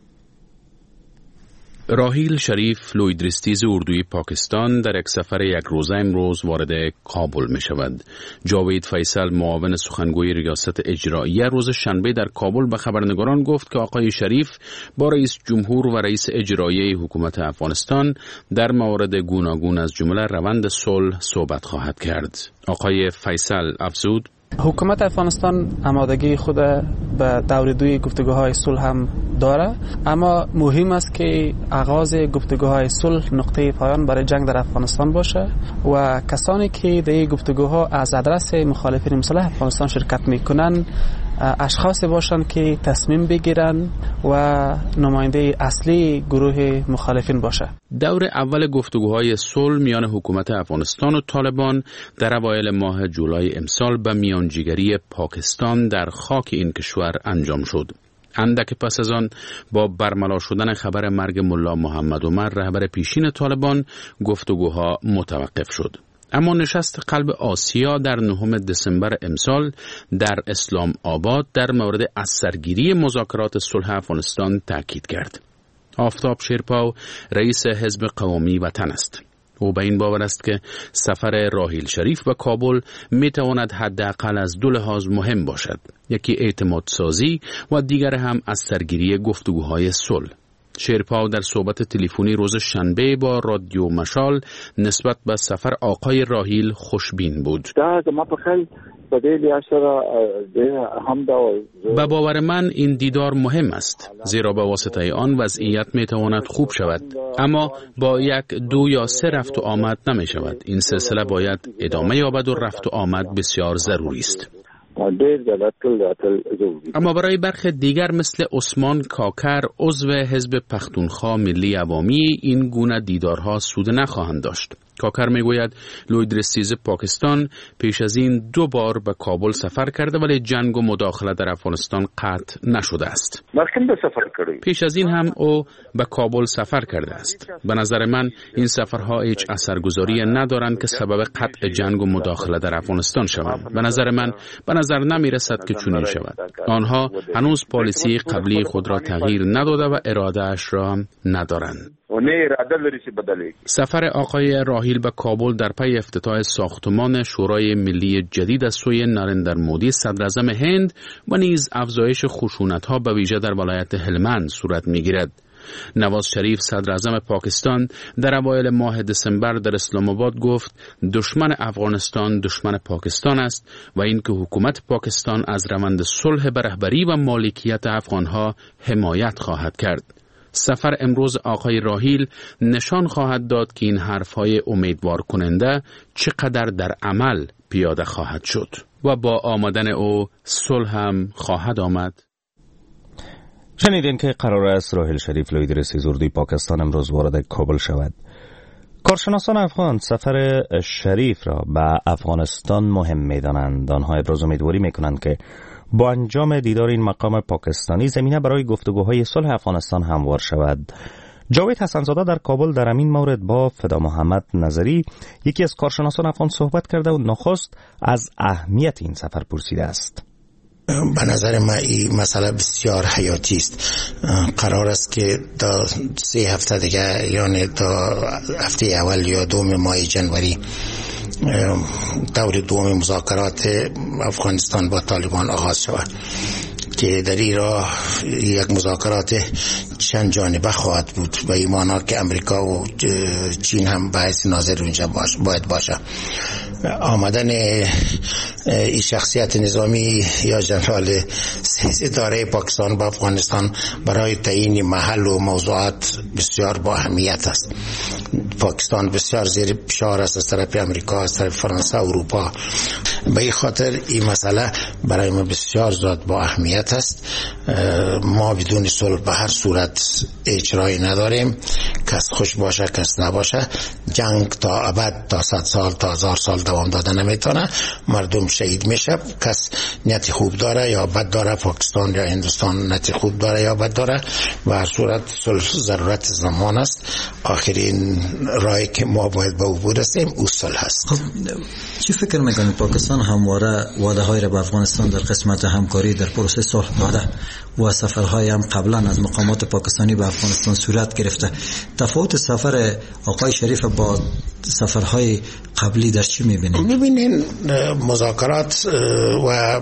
راحیل شریف لوید ریستیز اردوی پاکستان در یک سفر یک روزه امروز وارد کابل می شود. جاوید فیصل معاون سخنگوی ریاست اجراییه روز شنبه در کابل به خبرنگاران گفت که آقای شریف با رئیس جمهور و رئیس اجرایی حکومت افغانستان در موارد گوناگون از جمله روند صلح صحبت خواهد کرد. آقای فیصل افزود: حکومت افغانستان آمادگی خود به دور دوی گفتگوهای صلح هم داره، اما مهم است که آغاز گفتگوهای صلح نقطه پایان برای جنگ در افغانستان باشه و کسانی که در این گفتگوها از ادرس مخالفین مسلح افغانستان شرکت میکنن اشخاص باشند که تصمیم بگیرن و نماینده اصلی گروه مخالفین باشه. دور اول گفتگوهای صلح میان حکومت افغانستان و طالبان در اوایل ماه جولای امسال به میانجیگری پاکستان در خاک این کشور انجام شد. اندک پس از آن با برملا شدن خبر مرگ ملا محمد عمر رهبر پیشین طالبان گفتگوها متوقف شد. اما نشست قلب آسیا در نهم دسامبر امسال در اسلام آباد در مورد از سرگیری مذاکرات صلح افغانستان تاکید کرد. آفتاب شیرپاو رئیس حزب قوامی وطن است. او به این باور است که سفر راحیل شریف به کابل می تواند حداقل از دو لحاظ مهم باشد. یکی اعتماد سازی و دیگر هم از سرگیری گفتگوهای صلح. شیرپاو در صحبت تلفنی روز شنبه با رادیو مشال نسبت به سفر آقای راحیل خوشبین بود. به باور من این دیدار مهم است، زیرا به واسطه آن وضعیت می تواند خوب شود، اما با یک دو یا سه رفت و آمد نمی شود. این سلسله باید ادامه یابد و رفت و آمد بسیار ضروری است. اما برای برخی دیگر مثل عثمان کاکر عضو حزب پختونخوا ملی عوامی این گونه دیدارها سود نخواهند داشت. کاکر میگوید لویدرستیز پاکستان پیش از این دو بار به کابل سفر کرده ولی جنگ و مداخله در افغانستان قطع نشده است. پیش از این هم او به کابل سفر کرده است. به نظر من این سفرها هیچ اثرگذاری ندارند که سبب قطع جنگ و مداخله در افغانستان شوند. به نظر من به نظر نمی رسد که چنین شود. آنها هنوز پالیسی قبلی خود را تغییر نداده و اراده اش را ندارند. سفر آقای راحیل به کابل در پی افتتاح ساختمان شورای ملی جدید از سوی نریندر مودی صدر اعظم هند و نیز افزایش خشونت‌ها به ویژه در ولایت هلمند صورت می‌گیرد. نواز شریف صدر اعظم پاکستان در اوایل ماه دسامبر در اسلام آباد گفت دشمن افغانستان دشمن پاکستان است و اینکه حکومت پاکستان از روند صلح به رهبری و مالکیت افغانها حمایت خواهد کرد. سفر امروز آقای راحیل نشان خواهد داد که این حرفهای امیدوار کننده چقدر در عمل پیاده خواهد شد و با آمدن او صلح هم خواهد آمد. شنیدین که قرار است راحیل شریف لویدرستیز اردوی پاکستان امروز وارد کابل شود. کارشناسان افغان سفر شریف را به افغانستان مهم می‌دانند. آنها ابراز امیدواری می‌کنند که با انجام دیدار این مقام پاکستانی زمینه برای گفتگوهای صلح افغانستان هموار شود. جاوید حسنزاده در کابل در همین مورد با فدا محمد نظری یکی از کارشناسان افغان صحبت کرده و نخست از اهمیت این سفر پرسیده است. به نظر من این مسئله بسیار حیاتی است. قرار است که تا سه هفته دیگه یعنی تا هفته اول یا دوم ماه جنوری دور دوم مذاکرات افغانستان با طالبان آغاز شود که در این راه یک مذاکرات چند جانبه خواهد بود و این معنی که امریکا و چین هم به حیث ناظر اونجا باش باید باشه. آمدن این شخصیت نظامی یا جنرال اداره پاکستان با افغانستان برای تعیین محل و موضوعات بسیار با اهمیت است. پاکستان بسیار زیر فشار است از طرف امریکا، از طرف فرانسه، اروپا. به این خاطر این مسئله برای ما بسیار زیاد با اهمیت است. ما بدون صلح به هر صورت اجرایی نداریم. کس خوش باشه کس نباشه، جنگ تا ابد تا صد سال تا هزار سال دوام داده نمیتونه. مردم شهید میشه. کس نیت خوب داره یا بد داره، پاکستان یا هندوستان نیت خوب داره یا بد داره، و هر صورت صلح ضرورت زمان است. آخرین راهی که ما باید به او برسیم او صلح است. خب چی فکر میکنید پاکستان همواره وعده های را به افغانستان در قسمت همکاری در پروسه صلح داده و سفرهای هم قبلا از مقامات پاکستانی به افغانستان صورت گرفته؟ تفاوت سفر آقای شریف با سفرهای قبلی در چی میبینید؟ میبینین مذاکرات و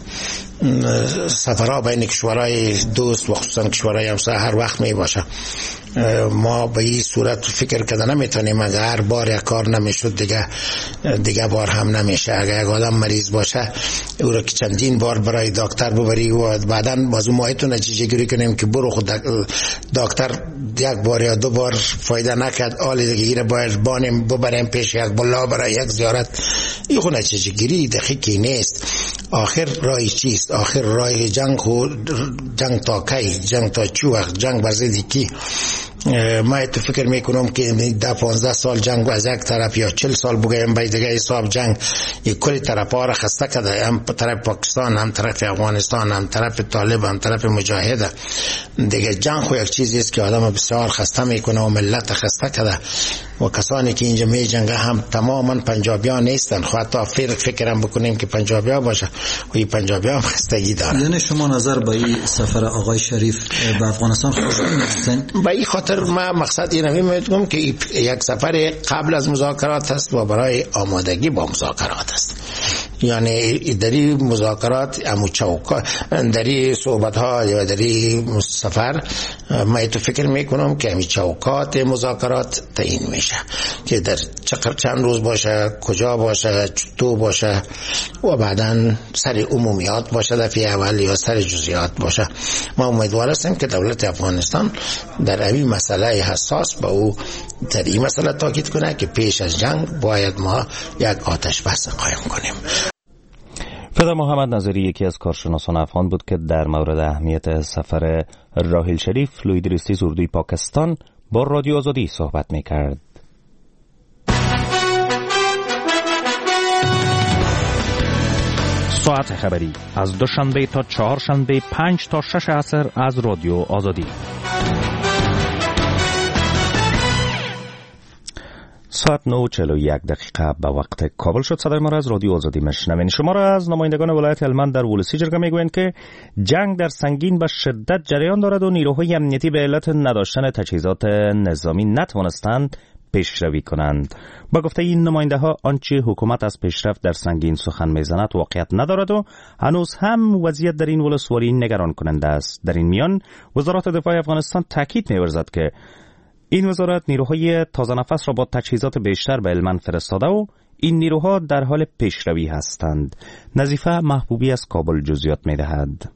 سفرها بین کشورهای دوست و خصوصا کشورهای همسایه هر وقت می باشه. ما به این صورت فکر کرده نمیتونیم اگر هر بار یک کار نمیشد دیگه دیگه بار هم نمیشه. اگر یک آدم مریض باشه او را که چندین بار برای دکتر ببری و بعدا بازو ماهیتو نتیجه گیری کنیم که برو خود دکتر یک بار یا دو بار فایده نکرد، آلی دیگه ایره باید بانیم ببریم پیش یک بلا برای یک زیارت، این خود نتیجه گیری دقیقی نیست. آخر رای چیست؟ آخر رای جنگ و جنگ تا کی؟ جنگ تا چی وقت؟ جنگ بر ضد کی؟ ما تو فکر میکنم که ده پانزده سال جنگ از یک طرف یا چل سال بگیم به دیگه حساب جنگ یک کلی طرف ها را خسته کرده، هم طرف پاکستان هم طرف افغانستان هم طرف طالب هم طرف مجاهده. دیگه جنگ خو یک چیزی است که آدم بسیار خسته میکنه و ملت خسته کرده. و کسانی که اینجا می جنگه هم تماما پنجابیان نیستن. خب حتی فرق فکرم بکنیم که پنجابیان باشه و این پنجابیان خستگی دارن. یعنی شما نظر به این سفر آقای شریف به افغانستان خوشبین هستین؟ به این خاطر ما مقصد اینه میگم که یک سفر قبل از مذاکرات است و برای آمادگی با مذاکرات است. یعنی دری مذاکرات امو چوکا دری صحبت ها یا دری سفر ما تو فکر میکنم که امی چوکات مذاکرات تعیین میشه که در چند روز باشه، کجا باشه، تو باشه و بعداً سر عمومیات باشه دفعه اول یا سر جزئیات باشه. ما امیدوار هستیم که دولت افغانستان در این مسئله حساس با او در این مسئله تاکید کنه که پیش از جنگ باید ما یک آتش بس قایم کنیم. فدا محمد نظری یکی از کارشناسان افغان بود که در مورد اهمیت سفر راحیل شریف لویدرستی اردوی پاکستان با رادیو آزادی صحبت می‌کرد. ساعت خبری از دوشنبه تا چهارشنبه پنج تا شش عصر از رادیو آزادی. ساعت نه و چهل و یک دقیقه به وقت کابل شد. صدای ما را از رادیو آزادی میشنوین. شما را از نمایندگان ولایت هلمند در ولسی جرگه میگویند که جنگ در سنگین به شدت جریان دارد و نیروهای امنیتی به علت نداشتن تجهیزات نظامی نتوانستند پیشروی کنند. با گفته این نماینده ها آنچه حکومت از پیشرفت در سنگین سخن میزند واقعیت ندارد و هنوز هم وضعیت در این ولسوالی نگران کننده است. در این میان وزارت دفاع افغانستان تاکید می‌ورزد که این وزارت نیروهای تازه نفس را با تجهیزات بیشتر به هلمند فرستاده و این نیروها در حال پیشروی هستند. نظیفه محبوبی از کابل جزئیات می‌دهد.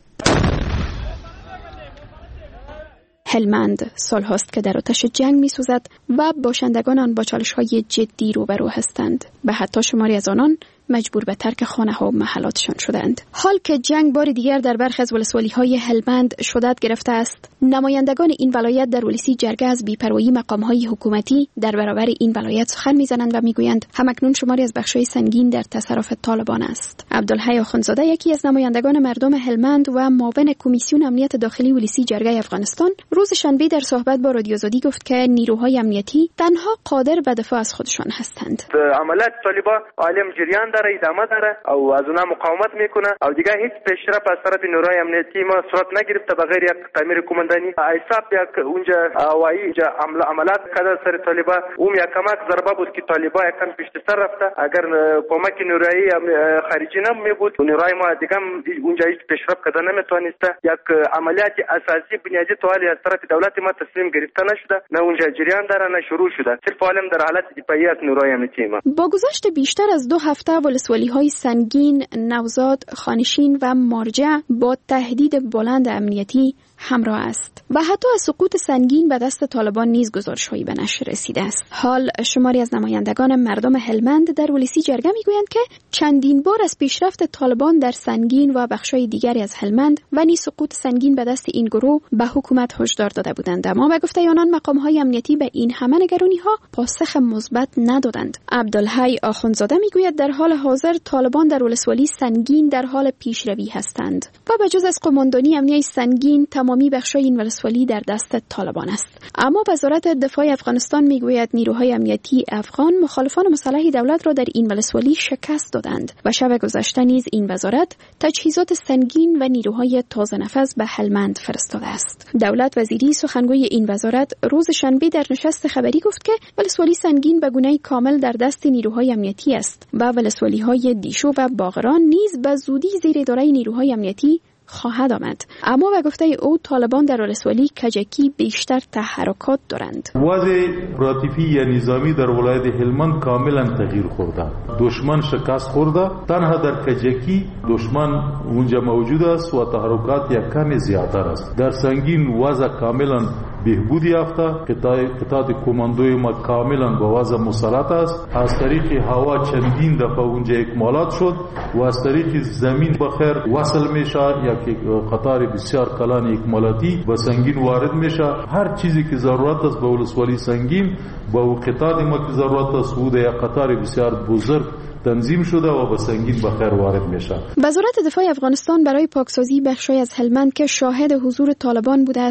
هلمند سالهاست که در آتش جنگ می‌سوزد و باشندگان آن با چالش‌های جدی روبرو هستند. به حتی شماری از آنان مجبور به ترک خانه‌ها و محلاتشان شدند. حال که جنگ بار دیگر در برخی از ولسوالی‌های هلمند شدت گرفته است، نمایندگان این ولایت در ولسی جرگه از بی‌پروایی مقام‌های حکومتی در برابر این ولایت سخن می‌زنند و می‌گویند همکنون شماری از بخش‌های سنگین در تصرف طالبان است. عبدالحی آخوندزاده یکی از نمایندگان مردم هلمند و معاون کمیسیون امنیت داخلی ولسی جرگه افغانستان روز شنبه در صحبت با رادیو آزادی گفت که نیروهای امنیتی تنها قادر به دفاع از خودشان هستند. عملیات طالبان عالم جریان داره، ادامه داره او از اونها مقاومت میکنه او دیگه هیچ پیشرفت از طرف نیروهای امنیتی ما صورت نگرفته بغیر یک تعمیر کماندانی ایساب یک اونجا هوایی عملیات کردن سر طالبان. اون یک کمک ضربه بود که طالبان یکم پیش سر رفته. اگر کمک نیروهای خارجی نمی بود نیروهای ما دیگه اونجا هیچ پیشرفت کردن نمیتونسته. یک عملیات اساسی بنیادی توالی از طرف دولت ما تصمیم گرفته نشده، نه اونجا جریان داره نه شروع شده. صرف عالم در حالت دفاعی از نیروهای امنیتی ما. با گذشت بیشتر از دو هفته ولسوالی‌های سنگین، نوزاد، خانشین و مارجع با تهدید بلند امنیتی همراه است و حتی از سقوط سنگین به دست طالبان نیز گزارش‌هایی به نشر رسیده است. حال شماری از نمایندگان مردم هلمند در ولسی جرگه می‌گویند که چندین بار از پیشرفت طالبان در سنگین و بخش‌های دیگری از هلمند و نیز سقوط سنگین به دست این گروه به حکومت هشدار داده بودند، اما به گفته آنان مقام‌های امنیتی به این همه نگرانی‌ها پاسخ مثبت ندادند. عبدالحی آخوندزاده می‌گوید در حال حاضر طالبان در ولسوالی سنگین در حال پیشروی هستند و به جز از قماندانی امنیتی سنگین تمامی بخش‌های این ولسوالی در دست طالبان است. اما وزارت دفاع افغانستان میگوید نیروهای امنیتی افغان مخالفان مسلح دولت را در این ولسوالی شکست دادند و شب گذشته نیز این وزارت تجهیزات سنگین و نیروهای تازه نفس به هلمند فرستاده است. دولت وزیری سخنگوی این وزارت روز شنبه در نشست خبری گفت که ولسوالی سنگین به گونه‌ای کامل در دست نیروهای امنیتی است و ولسوالی‌های دیشو و باغران نیز به زودی زیر اداره نیروهای امنیتی خواهد آمد. اما به گفته او طالبان در ولسوالی کجکی بیشتر تحرکات دارند. وضع راتفی یا نظامی در ولایت هلمند کاملا تغییر خورده. دشمن شکست خورده. تنها در کجکی دشمن اونجا موجود است و تحرکات یک کمی زیادتر است. در سنگین وضع کاملا بهبود یافته. قطعات کماندوی ما کاملا با وضع مسلط است. از طریق هوا چندین دفعه اونجا اکمالات شد و از طریق زمین بخیر وصل میشه یا که قطار بسیار کلان اکمالاتی با سنگین وارد میشه. هر چیزی که ضرورت است به ولسوالی سنگین با قطعات ما که ضرورت است بود یا قطار بسیار بزرگ تنظیم شده و به سنگین بخیر وارد میشه. وزارت دفاع افغانستان برای پاکسازی بخشای از هلمند که شاهد حضور طالبان بوده است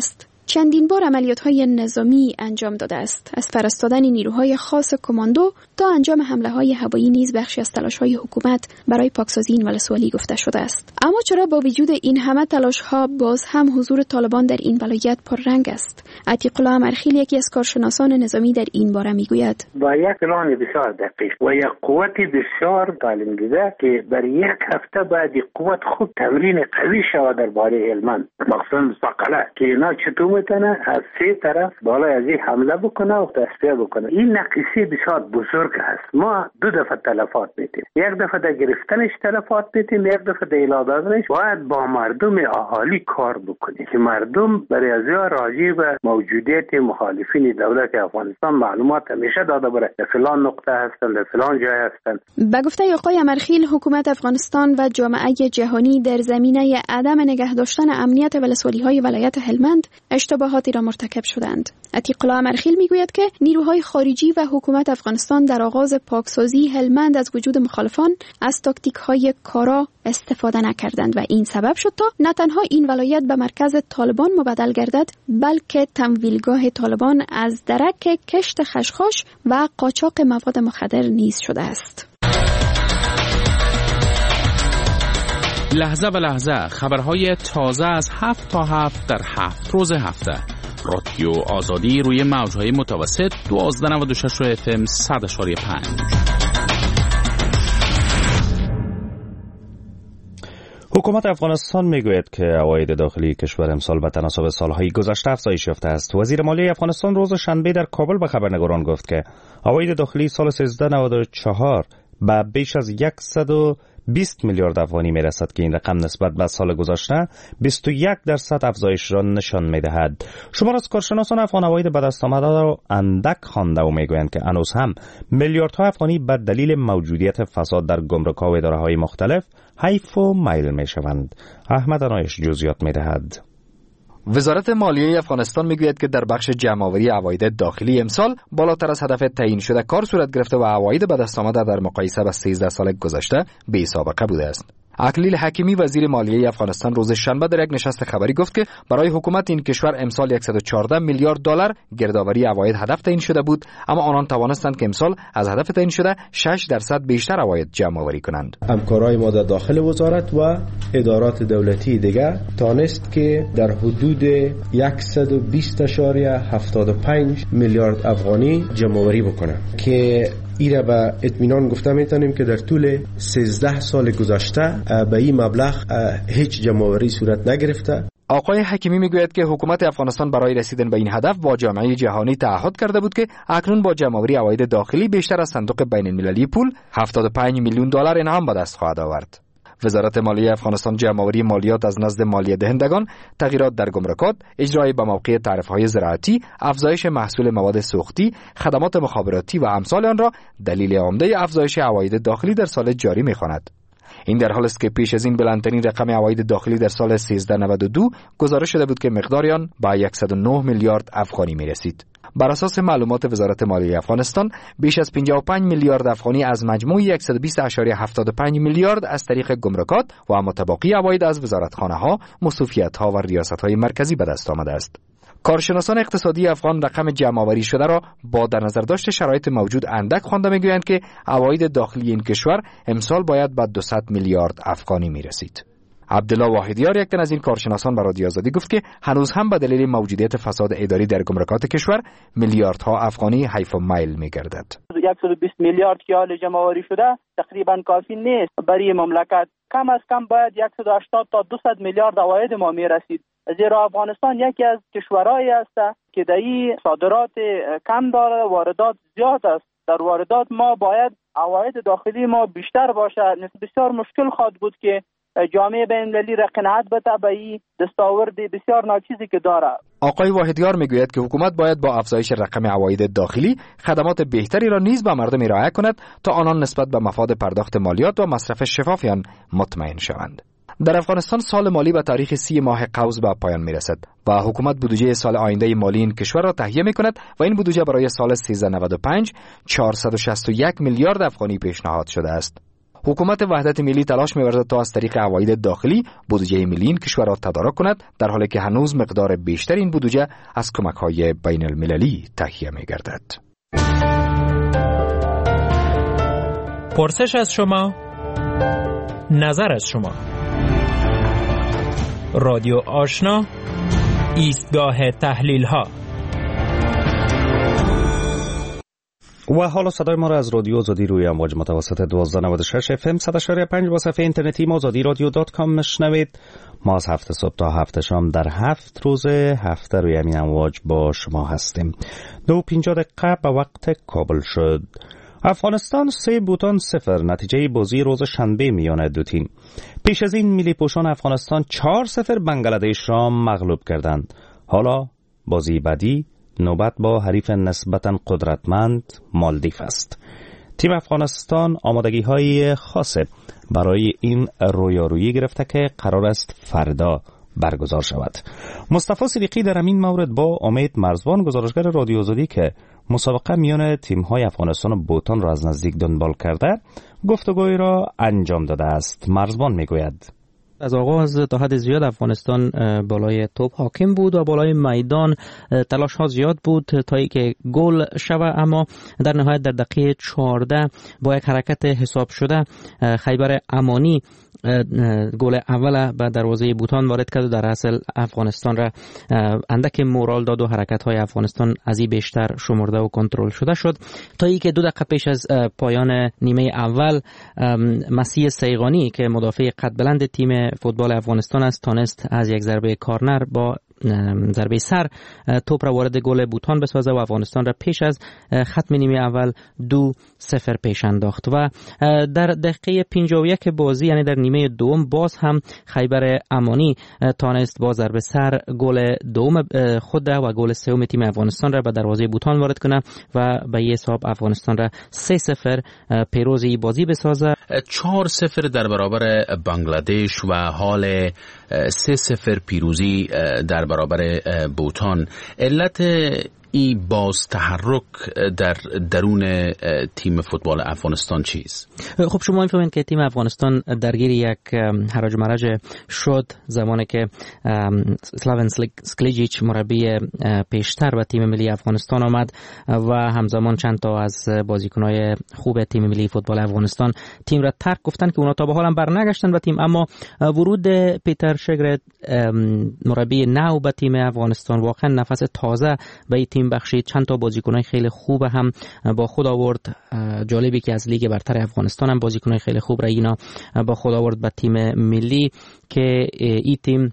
چندین بار عملیات‌های نظامی انجام داده است. از فرستادن نیروهای خاص کماندو تا انجام حمله‌های هوایی نیز بخشی از تلاش‌های حکومت برای پاکسازی این ولسوالی گفته شده است. اما چرا با وجود این همه تلاش‌ها باز هم حضور طالبان در این ولایت پررنگ است؟ عتیق الله امرخیل یکی از کارشناسان نظامی در این باره میگوید: با یک پلان بسیار دقیق و یک قوت بسیار تعلیم دیده که برای یک هفته بعد قوت خود تمرین قوی شود درباره هلمند، مخصوصا مستقله که اینا چطور میتونه از سه طرف بالای از این حمله بکنه و تصفیه بکنه. این نقصی بسیار بزرگ است. ما دو دفعه تلفات میتیم، یک دفعه در گرفتنش تلفات میتیم، یک دفعه در اعلام دادنش. باید با مردم اهالی کار بکنیم که مردم برای از راجع به موجودیت مخالفین دولت افغانستان معلومات همیشه داده بره، در فلان نقطه هستن، در فلان جای هستن. به گفته آقای امرخیل، حکومت افغانستان و جامعه جهانی در زمینه عدم نگه داشتن امنیت ولسوالی‌های ولایت هلمند اشتباهاتی را مرتکب شدند. عتیق الله امرخیل میگوید که نیروهای خارجی و حکومت افغانستان در آغاز پاکسازی هلمند از وجود مخالفان از تاکتیک‌های کارا استفاده نکردند و این سبب شد تا نه تنها این ولایت به مرکز طالبان مبدل گردد، بلکه تمویلگاه طالبان از درک کشت خشخاش و قاچاق مواد مخدر نیز شده است. لحظه به لحظه خبرهای تازه از هفت تا هفت در هفت روز هفته. رادیو آزادی روی موجهای متوسط دوازده نود و شش اف ام صد اشاری پنج. حکومت افغانستان میگوید که عواید داخلی کشور امسال به تناسب سالهای گذشته افزایش یافته است. وزیر مالیه افغانستان روز شنبه در کابل به خبرنگاران گفت که عواید داخلی سال سیزده نود و چهار به بیش از صد و بیست میلیارد افغانی میرسد که این رقم نسبت به سال گذشته بیست و یک درصد افزایش را نشان میدهد. شمار از کارشناسان افغان عواید به دست آمده را اندک خوانده و میگویند که هنوز هم میلیاردها افغانی به دلیل موجودیت فساد در گمرک‌ها و اداره‌های مختلف حیف و میل میشوند. احمد عنایش جزئیات میدهد. وزارت مالیه افغانستان میگوید که در بخش جمع‌آوری عواید داخلی امسال بالاتر از هدف تعیین شده کار صورت گرفته و عواید به دست آمده در مقایسه با سیزده سال گذشته بی سابقه بوده است. اکلیل حکیمی وزیر مالیه افغانستان روز شنبه در یک نشست خبری گفت که برای حکومت این کشور امسال صد و چهارده میلیارد دلار گردآوری عواید هدف تعیین شده بود، اما آنان توانستند که امسال از هدف تعیین شده شش درصد بیشتر عواید جمع آوری کنند. همکارای ما در داخل وزارت و ادارات دولتی دیگر تانست که در حدود صد و بیست و هفتاد و پنج میلیارد افغانی جمع آوری بکنند که ایره به اطمینان گفته میتونیم که در طول سیزده سال گذشته به این مبلغ هیچ جمع‌آوری صورت نگرفته. آقای حکیمی میگوید که حکومت افغانستان برای رسیدن به این هدف با جامعه جهانی تعهد کرده بود که اکنون با جمع‌آوری عواید داخلی بیشتر از صندوق بین المللی پول هفتاد و پنج میلیون دلار انعام به دست خواهد آورد. وزارت مالیه افغانستان جمع‌آوری مالیات از نزد مالیه دهندگان، تغییرات در گمرکات، اجرای به موقع تعرفه‌های زراعتی، افزایش محصول مواد سوختی، خدمات مخابراتی و امثال آن را دلیل عمده افزایش عواید داخلی در سال جاری می‌خواند. این در حالی است که پیش از این بلندترین رقم عواید داخلی در سال سیزده نود و دو گزارش شده بود که مقدار آن به صد و نه میلیارد افغانی می‌رسید. بر اساس معلومات وزارت مالیه افغانستان بیش از پنجاه و پنج میلیارد افغانی از مجموع صد و بیست و هفتاد و پنج میلیارد از طریق گمرکات و متباقی عواید از وزارتخانه‌ها، مصوفیت‌ها و ریاست‌های مرکزی به دست آمده است. کارشناسان اقتصادی افغان رقم جمع‌آوری شده را با در نظر داشت شرایط موجود اندک خوانده میگویند که عواید داخلی این کشور امسال باید به دویست میلیارد افغانی میرسید. عبدالله واحدیار یک تن از این کارشناسان به رادیو آزادی گفت که هنوز هم به دلیل موجودیت فساد اداری در گمرکات کشور میلیاردها افغانی حیف و میل میگردد. صد و بیست میلیارد که حال جمع آوری شده تقریبا کافی نیست برای مملکت. کم از کم باید صد و هشتاد تا دویست میلیارد عواید ما میرسید، زیرا افغانستان یکی از کشورهایی است که در این صادرات کم داره، واردات زیاد است. در واردات ما باید عواید داخلی ما بیشتر باشد. بسیار مشکل خواهد بود که جامعه بین‌المللی را قناعت بده به این دستاورد بسیار ناچیزی که داره. آقای واحدیار میگوید که حکومت باید با افزایش رقم عواید داخلی خدمات بهتری را نیز به مردم ارائه کند تا آنان نسبت به مفاد پرداخت مالیات و مصرف شفافی آن مطمئن شوند. در افغانستان سال مالی به تاریخ سی ماه قوس به پایان میرسد و حکومت بودجه سال آینده مالی این کشور را تهیه میکند و این بودجه برای سال سیزده نود و پنج چهارصد و شصت و یک میلیارد افغانی پیشنهاد شده است. حکومت وحدت ملی تلاش می‌ورزد تا از طریق عواید داخلی بودجه ملی این کشور را تدارک کند، در حالی که هنوز مقدار بیشتر این بودجه از کمک‌های بین المللی تهیه می‌گردد. پرسش از شما، نظر از شما. رادیو آشنا، ایستگاه تحلیل ها. و حالا صدای ما را از رادیو آزادی روی امواج متوسط دوازده و نود و شش اف ام صد و شش پنج با صفحه اینترنتی ما آزادی رادیو دات کام میشنوید. ما از هفت صبح تا هفت شام در هفت روز هفته روی همین امواج با شما هستیم. دو پنجاه دقیقه به وقت کابل شد. افغانستان سه بوتان صفر نتیجه بازی روز شنبه میان دو تیم. پیش از این ملی پوشان افغانستان چهار صفر بنگلادش را مغلوب کردند. حالا بازی بعدی نوبت با حریف نسبتاً قدرتمند مالدیو است. تیم افغانستان آمادگی های خاصه برای این رویارویی گرفته که قرار است فردا برگزار شود. مصطفی صدیقی در این مورد با امید مرزبان گزارشگر رادیو آزادی که مسابقه میان تیم‌های افغانستان و بوتان را از نزدیک دنبال کرده گفتگوی را انجام داده است. مرزبان میگوید از آغاز تا حد زیاد افغانستان بالای توپ حاکم بود و بالای میدان تلاش ها زیاد بود تا اینکه گل شود، اما در نهایت در دقیقه چهارده با یک حرکت حساب شده خیبر امانی گل اول به دروازه بوتان وارد کرد و در اصل افغانستان را اندک مورال داد و حرکت های افغانستان از این بیشتر شمرده و کنترل شده شد تا اینکه دو دقیقه پیش از پایان نیمه اول مسیح سیغانی که مدافع قد بلند تیم فوتبال افغانستان است تانست از یک ضربه کارنر با ضربه سر توپ را وارد گل بوتان بسازه و افغانستان را پیش از ختم نیمه اول دو صفر پیش انداخت و در دقیقه پنجاه و یک بازی یعنی در نیمه دوم باز هم خیبر امانی تانست با ضربه سر گل دوم خود و گل سوم تیم افغانستان را به دروازه بوتان وارد کنه و به این حساب افغانستان را سه صفر پیروز این بازی بسازه. چهار صفر در برابر بنگلادش و حال سه صفر پیروزی در برابر بوتان. علت ای باز تحرک در درون تیم فوتبال افغانستان چیست؟ خب شما می‌فهمید که تیم افغانستان درگیر یک هرج و مرج شد زمانی که سلاون سکلیجیچ مربی پیشتر و تیم ملی افغانستان آمد و همزمان چند تا از بازیکن‌های خوب تیم ملی فوتبال افغانستان تیم را ترک گفتن که اونا تا به حال هم برنگشتن و تیم، اما ورود پیتر شگرد مربی نو به تیم افغانستان واقعا نفس تازه به تیم بخشید. چند تا بازیکنای خیلی خوب هم با خود آورد. جالبی که از لیگ برتر افغانستان هم بازیکنای خیلی خوب را اینا با خود آورد به تیم ملی که این تیم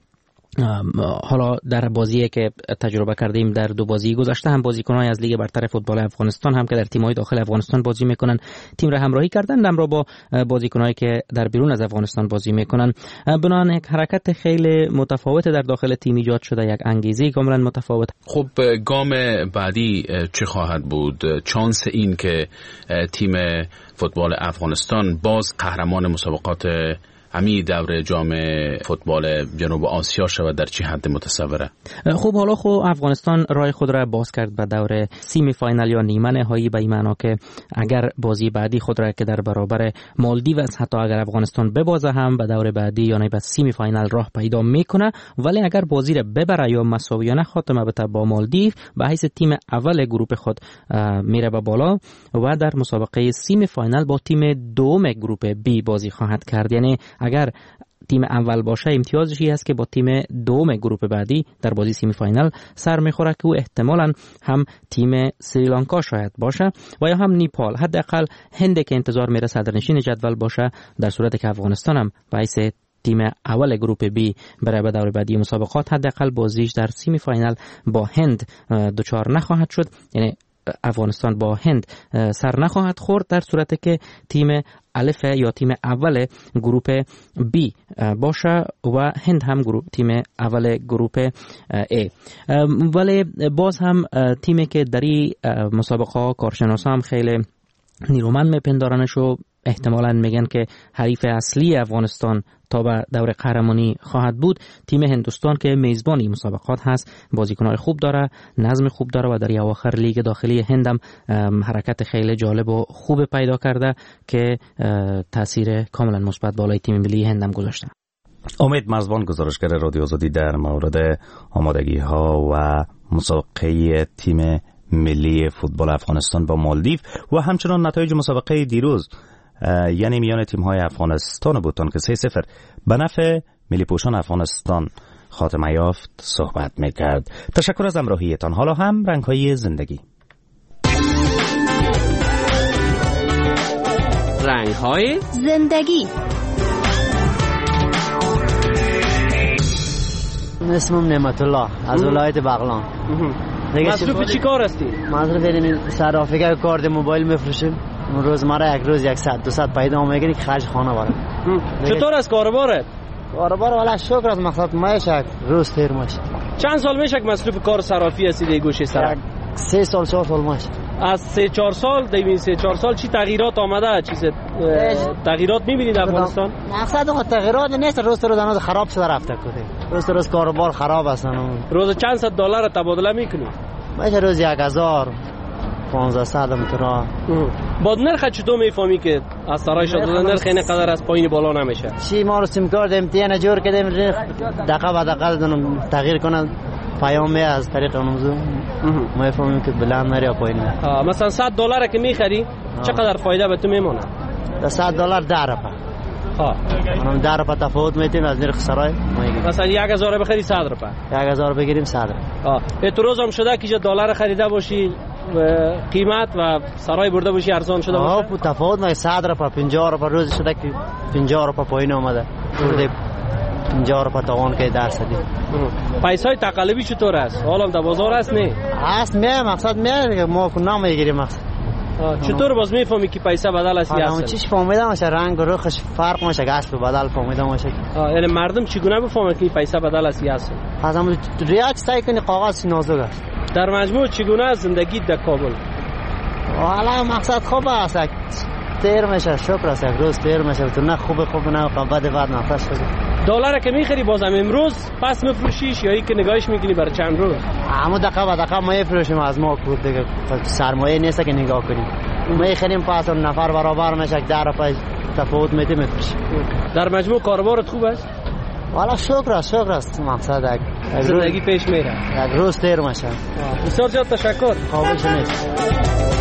حالا در بازی که تجربه کردیم در دو بازی گذشته هم بازیکن‌های از لیگ برتر فوتبال افغانستان هم که در تیم‌های داخل افغانستان بازی میکنن تیم را همراهی کردن، هم را با بازیکن‌هایی که در بیرون از افغانستان بازی میکنن. بنابراین یک حرکت خیلی متفاوت در داخل تیم ایجاد شده، یک انگیزه کاملا متفاوت. خب گام بعدی چه خواهد بود؟ چانس این که تیم فوتبال افغانستان باز قهرمان مسابقات همین دور جام فوتبال جنوب آسیا شود در چه حد متصوره؟ خب حالا خب افغانستان راه خود را باز کرد به دور سیمی فاینال یا نیمه نهایی، به این معنا که اگر بازی بعدی خود را که در برابر مالدیو است حتی اگر افغانستان ببازه هم به دور بعدی یعنی به سیمی فاینال راه پیدا میکنه، ولی اگر بازی را ببره یا مساویانه خاتمه بده با مالدیو به حیث تیم اول گروه خود میره به بالا و در مسابقه سیمی فاینال با تیم دوم گروه بی بازی خواهد کرد. یعنی اگر تیم اول باشه امتیازشی هست که با تیم دوم گروه بعدی در بازی سیمی فاینال سر میخوره که او احتمالاً هم تیم سریلانکا شاید باشه و یا هم نیپال، حداقل هند که انتظار میره صدرنشین جدول باشه، در صورتی که افغانستان هم باعث تیم اول گروه بی برای به دور بعدی مسابقات حداقل بازیش در سیمی فاینال با هند دوچار نخواهد شد. یعنی افغانستان با هند سر نخواهد خورد در صورتی که تیم الف یا تیم اول گروه بی باشه و هند هم گروه تیم اول گروه ای. ولی باز هم تیمی که در این مسابقه کارشناسا هم خیلی نیرومند میپندارنش و احتمالاً میگن که حریف اصلی افغانستان تا به دور قهرمانی خواهد بود. تیم هندوستان که میزبان این مسابقات هست بازیکن‌های خوب داره، نظم خوب داره و در اواخر لیگ داخلی هندم حرکت خیلی جالب و خوب پیدا کرده که تاثیر کاملا مثبت بالای تیم ملی هندم گذاشته. امید مرزبان، گزارشگر رادیو آزادی، در مورد آمادگی ها و مسابقه تیم ملی فوتبال افغانستان با مالدیو و همچنان نتایج مسابقه دیروز یعنی میان تیم های افغانستان و بوتان که سه صفر به نفع ملی پوشان افغانستان خاتمه یافت صحبت میکرد. تشکر از همراهیتان. حالا هم رنگ های زندگی. رنگ های زندگی. اسمم نعمت الله از ولایت بغلان. مصروف چی کار هستی؟ مصروف اینم صرافیگر کارت موبایل میفروشیم. روزمره یک روز صد دویست پیدا میگیری که خرج خانه بره. چطور از کاربارت؟ کاربار والا شکر از مقصد میشه روز تیر میشه. چند سال میشه که مصروف کار صرافی هستی در گوشه صراف؟ سه سال چهار سال میشه. از سه چهار سال دیوین سه چهار سال چی تغییرات آمده؟ چیز تغییرات میبینید در افغانستان؟ مقصد اون تغییرات نیست، روز روز دانه خراب شده رفته کده. روز روز کاربار خراب هستن. روز چند صد دلار تبادله میکنی؟ میشه روز یک هزار پانزده صد متر. با نرخ چطور میفهمی که از سرای شده نرخ این قدر از پایین بالا نمیشه؟ چی ما رو سیم کارت امتحان جور کردیم دقیقه به دقیقه تغییر کنن پیام از طریق اون موضوع ما فهمیم که بلند نری یا پایین. مثلا صد دلار که میخری چقدر فایده به تو میمونه؟ صد دلار ده روپه. ها اونم ده روپه تفاوت میتیم از نرخ سرای. مثلا یک هزار بخری صد روپه. یک هزار بگیریم صد روپه. ها اعتراض هم شده که دلار خریده باشی قیمت و سرای برده باشی ارزان شده باشه؟ آه تفاوت ما صد روپه پنجاه روپه روز شده که پنجاه روپه پایین اومده. برده پنجاه روپه توان که درصدی. پیسای تقلبی چطور است؟ حالا در بازار است نه؟ هست می مقصد می ما کنم میگیریم مقصد. چطور باز میفهمی که پیسه بدل است یا اصل؟ چیش فهمیدم باشه رنگ و رخش فرق میشه اصل بدل فهمیدم باشه. یعنی مردم چگونه بفهمن که پیسه بدل است یا اصل؟ از همون ریاض سعی کنی کاغذ نازک است. در مجموع چگونه است زندگی در کابل؟ والا مقصد خوب است. تیر میشه شکر است یک روز تیر میشه تو نه خوب خوب نه بعد بعد نفس شده. دلار که میخری بازم امروز پس میفروشیش یا ای که نگاهش میکنی برای چند روز؟ همون دقیقه به دقیقه ما میفروشیم از ما کور دیگه سرمایه نیست که نگاه کنیم. میخریم پس نفر برابر میشه ده روپیه تفاوت میده میفروشیم. در مجموع کاربارت خوب است؟ والا شکر است شکر است مقصد یک زندگی پیش میره. یک روز تیر میشه. بسیار زیاد تشکر. قابل شما.